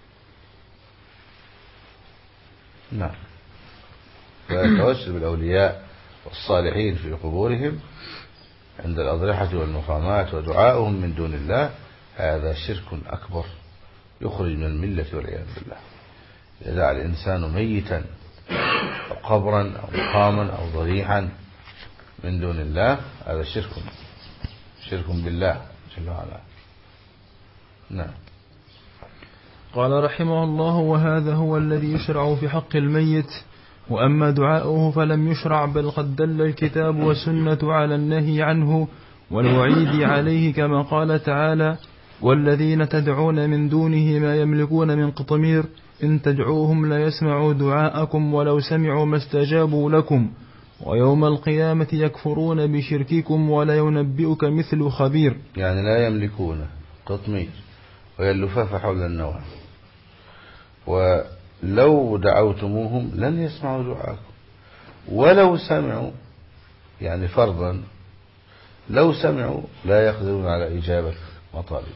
نعم. فالتوسل بالأولياء والصالحين في قبورهم عند الأضرحة والمقامات ودعاؤهم من دون الله هذا شرك أكبر يخرج من الملة والعياذ بالله. إذا دعا الإنسان ميتا أو قبرا أو مقاما أو ضريحا من دون الله هذا شرك بالله جل وعلا. نعم. قال رحمه الله: وهذا هو الذي يشرع في حق الميت. وأما دعاؤه فلم يشرع، بل قد دل الكتاب والسنة على النهي عنه والوعيد عليه، كما قال تعالى: والذين تدعون من دونه ما يملكون من قطمير إن تدعوهم لا يسمعوا دعاءكم ولو سمعوا ما استجابوا لكم ويوم القيامة يكفرون بشرككم ولا ينبئك مثل خبير. يعني لا يملكون قطمير وهي اللفافة حول النوى، ولو دعوتموهم لن يسمعوا دعاءكم ولو سمعوا، يعني فرضا لو سمعوا لا يقدرون على إجابة مطالبكم.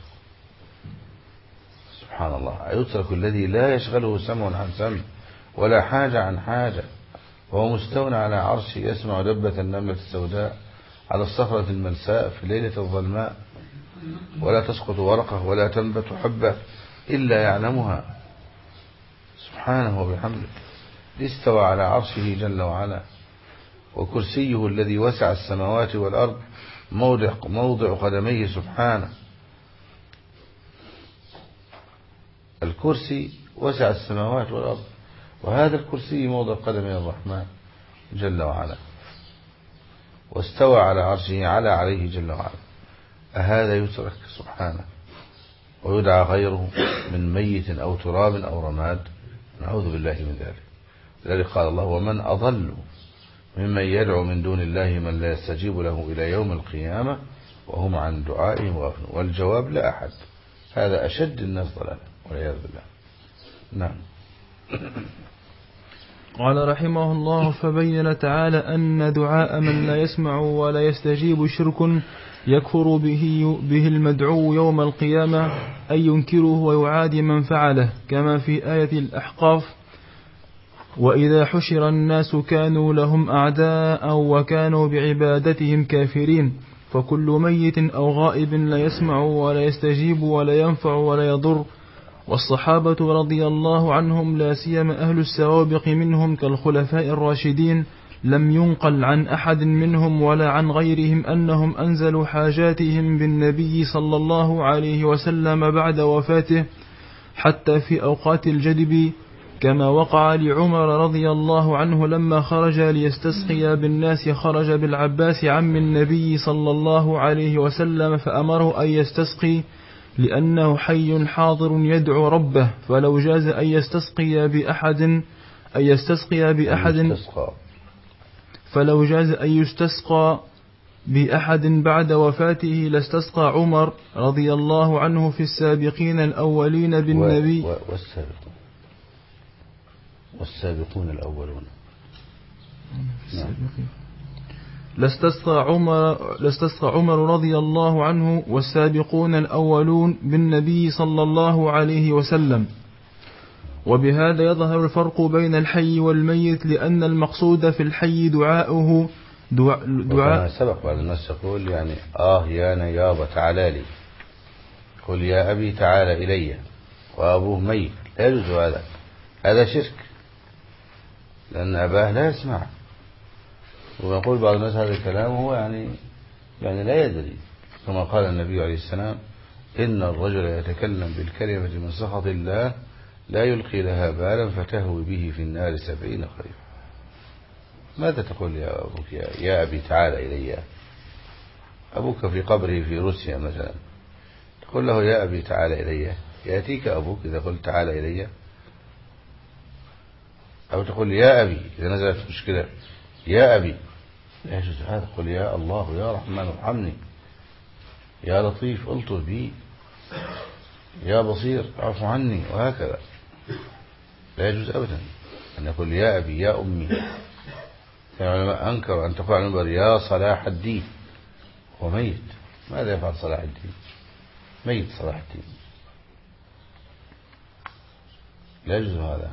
سبحان الله، يترك الذي لا يشغله سمع عن سمع ولا حاجة عن حاجة، وهو مستوى على عرشه يسمع دبة النملة السوداء على الصخرة الملساء في ليلة الظلماء، ولا تسقط ورقة ولا تنبت حبة إلا يعلمها سبحانه وبحمده. استوى على عرشه جل وعلا، وكرسيه الذي وسع السماوات والأرض موضع قدميه سبحانه. الكرسي وسع السماوات والأرض، وهذا الكرسي موضع قدمي الرحمن جل وعلا، واستوى على عرشه عليه جل وعلا. أهذا يترك سبحانه ويدعى غيره من ميت أو تراب أو رماد؟ نعوذ بالله من ذلك. لذلك قال الله: ومن أضل ممن يدعو من دون الله من لا يستجيب له إلى يوم القيامة وهم عن دعائهم غافلون. والجواب: لا أحد. هذا أشد الناس ضلالا والعياذ بالله. نعم. قال رحمه الله: فبين تعالى أن دعاء من لا يسمع ولا يستجيب شرك يكفر به المدعو يوم القيامة، أي ينكره ويعادي من فعله، كما في آية الأحقاف: وإذا حشر الناس كانوا لهم أعداء وكانوا بعبادتهم كافرين. فكل ميت أو غائب لا يسمع ولا يستجيب ولا ينفع ولا يضر. والصحابة رضي الله عنهم لا سيما أهل السوابق منهم كالخلفاء الراشدين لم ينقل عن أحد منهم ولا عن غيرهم أنهم أنزلوا حاجاتهم بالنبي صلى الله عليه وسلم بعد وفاته حتى في أوقات الجدب، كما وقع لعمر رضي الله عنه لما خرج ليستسقي بالناس خرج بالعباس عم النبي صلى الله عليه وسلم فأمره أن يستسقي لأنه حي حاضر يدعو ربه، فلو جاز أن يستسقي بأحد بعد وفاته لاستسقى عمر رضي الله عنه في السابقين الأولين بالنبي والسابقون الأولون. لاستسقى عمر رضي الله عنه والسابقون الأولون بالنبي صلى الله عليه وسلم. وبهذا يظهر الفرق بين الحي والميت، لأن المقصود في الحي دعاؤه دعاء سبق بعد الناس يقول يعني يا نيابة تعالى لي، قل يا أبي تعالى إلي، وأبوه ميت، لا يجوز هذا شرك، لأن أباه لا يسمع. ويقول بعض الناس هذا الكلام وهو يعني لا يدري، كما قال النبي عليه السلام: إن الرجل يتكلم بالكلمة من سخط الله لا يلقي لها بالا فتهوي به في النار 70 خريفا. ماذا تقول يا أبوك يا أبي تعالى إلي؟ أبوك في قبره في روسيا مثلا، تقول له يا أبي تعالى إلي، يأتيك أبوك إذا قلت تعالى إلي؟ أو تقول يا أبي إذا نزلت مشكلة يا أبي، لا يجوز هذا. قل يا الله يا رحمن ارحمني، يا لطيف ألطف بي، يا بصير اعف عني، وهكذا. لا يجوز أبدا أن يقول يا أبي يا أمي. العلماء أنكروا أن تقول على المنبر يا صلاح الدين، وميت، ماذا يفعل صلاح الدين؟ ميت صلاح الدين، لا يجوز هذا.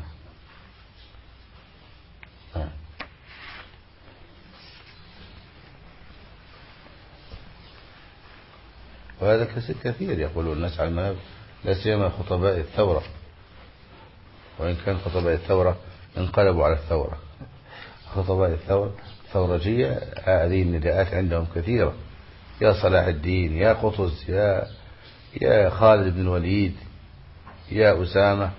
وهذا كثير يقولون الناس على المنابر، لا سيما خطباء الثورة، وإن كان خطباء الثورة انقلبوا على الثورة. خطباء الثورة الثورجية هذه النداءات عندهم كثيرة: يا صلاح الدين، يا قطز، يا خالد بن الوليد، يا أسامة،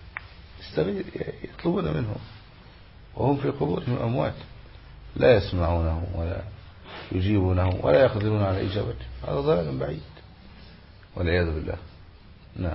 يطلبون منهم وهم في قبورهم أموات، لا يسمعونهم ولا يجيبونهم ولا يقدرون على إجابته. هذا ضلال بعيد والعياذ بالله. نعم.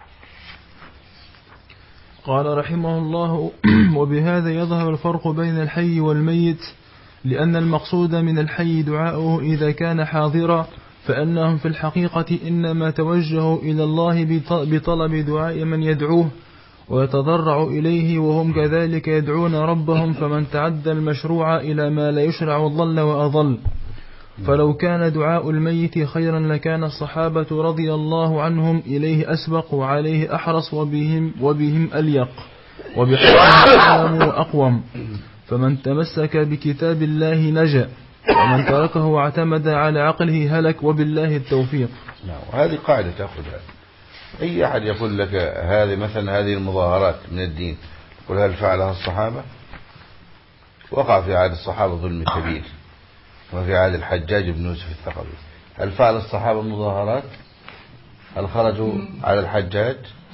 قال رحمه الله: وبهذا يظهر الفرق بين الحي والميت، لأن المقصود من الحي دعاؤه إذا كان حاضرا، فأنهم في الحقيقة إنما توجهوا إلى الله بطلب دعاء من يدعوه ويتضرع إليه، وهم كذلك يدعون ربهم، فمن تعدى المشروع إلى ما لا يشرع ضل وأضل. فلو كان دعاء الميت خيرا لكان الصحابة رضي الله عنهم إليه أسبق وعليه أحرص وبهم أليق وبحقهم أعلم وأقوم. فمن تمسك بكتاب الله نجا، ومن تركه واعتمد على عقله هلك، وبالله التوفيق. نعم. وهذه قاعدة تأخذها أي أحد يقول لك هذه مثلا هذه المظاهرات من الدين، قل هل فعلها الصحابة؟ وقع في عهد الصحابة ظلم كبير، وفي عهد الحجاج بن يوسف الثقفي. هل فعل الصحابة المظاهرات؟ هل خرجوا على الحجاج؟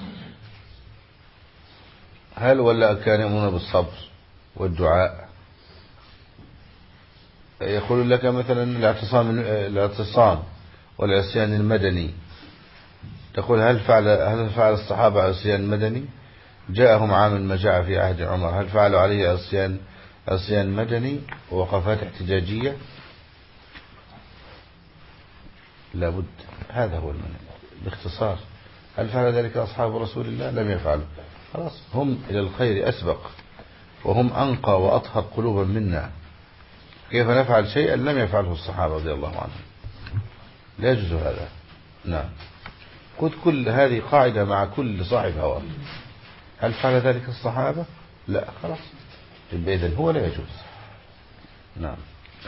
هل ولا كانوا يؤمنون بالصبر والدعاء؟ يقول لك مثلا الاعتصام والعصيان المدني، تقول هل فعل الصحابة عصيان مدني؟ جاءهم عام المجاعة في عهد عمر، هل فعلوا عليه عصيان مدني ووقفات احتجاجية؟ لابد. هذا هو المنهج باختصار. هل فعل ذلك أصحاب رسول الله؟ لم يفعلوا. خلاص، هم إلى الخير أسبق، وهم أنقى وأطهر قلوبا منا. كيف نفعل شيئا لم يفعله الصحابة رضي الله عنهم؟ لا يجوز هذا. نعم. كل هذه قاعدة مع كل صاحب هوى. هل فعل ذلك الصحابة؟ لا، خلاص، إذن هو لا يجوز. نعم.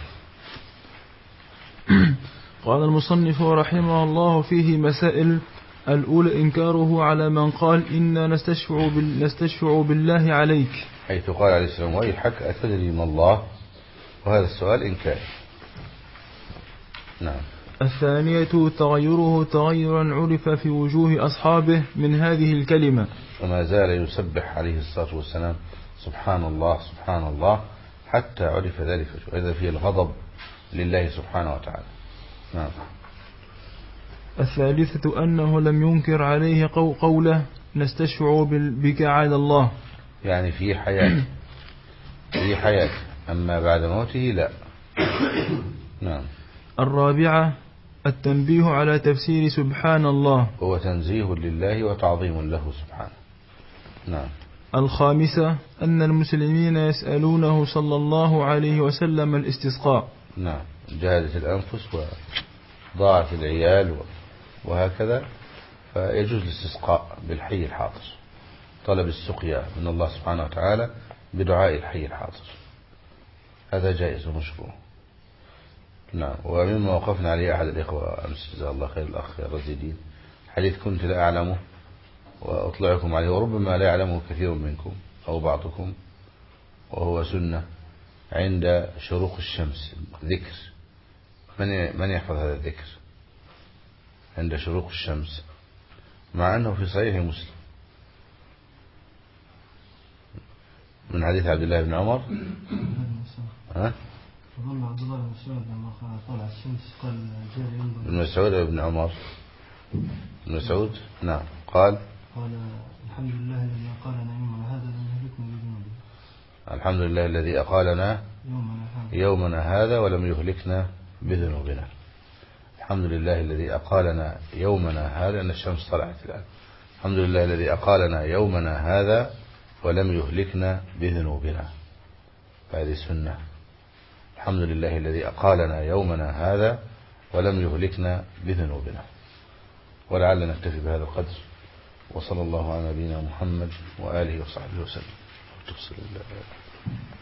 قال المصنف رحمه الله: فيه مسائل. الأولى إنكاره على من قال إنا نستشفع بالله عليك، حيث قال عليه السلام: ويحك أتدري ما الله؟ وهذا السؤال إنكار. نعم. الثانية تغيره تغيرا عرف في وجوه أصحابه من هذه الكلمة، وما زال يسبح عليه الصلاة والسلام سبحان الله سبحان الله حتى عرف ذلك، وإذا فيه الغضب لله سبحانه وتعالى. نعم. الثالثة أنه لم ينكر عليه قوله نستشفع بك على الله، يعني في حياة أما بعد موته لا. نعم. الرابعة التنبيه على تفسير سبحان الله، هو تنزيه لله وتعظيم له سبحانه. نعم. الخامسة أن المسلمين يسألونه صلى الله عليه وسلم الاستسقاء. نعم. جهدت الأنفس وضاعت العيال وهكذا، فيجوز الاستسقاء بالحي الحاضر. طلب السقيا من الله سبحانه وتعالى بدعاء الحي الحاضر، هذا جائز ومشروع. نعم. ومما وقفنا عليه أحد الإخوة أمس جزاه الله خير الأخ الرزيدين، حديث كنت لا أعلمه وأطلعكم عليه وربما لا يعلمه كثير منكم أو بعضكم، وهو سنة عند شروق الشمس ذكر. من يحفظ هذا الذكر عند شروق الشمس، مع أنه في صحيح مسلم من حديث عبد الله بن عمر. أظن عبد الله بن مسعود لما طلع الشمس قال جاء ينظر. بن مسعود أو ابن عمر؟ بن مسعود. نعم. قال الحمد لله الذي أقالنا يومنا هذا لم يهلكنا بذنوبنا. الحمد لله الذي أقالنا يومنا هذا ولم يهلكنا بذنوبنا. الحمد لله الذي أقالنا يومنا هذا، أن الشمس طلعت الآن. الحمد لله الذي أقالنا يومنا هذا ولم يهلكنا بذنوبنا، هذه سنة. الحمد لله الذي أقالنا يومنا هذا ولم يهلكنا بذنوبنا. ولعلنا نكتفي بهذا القدر، وصلى الله على نبينا محمد وآله وصحبه وسلم.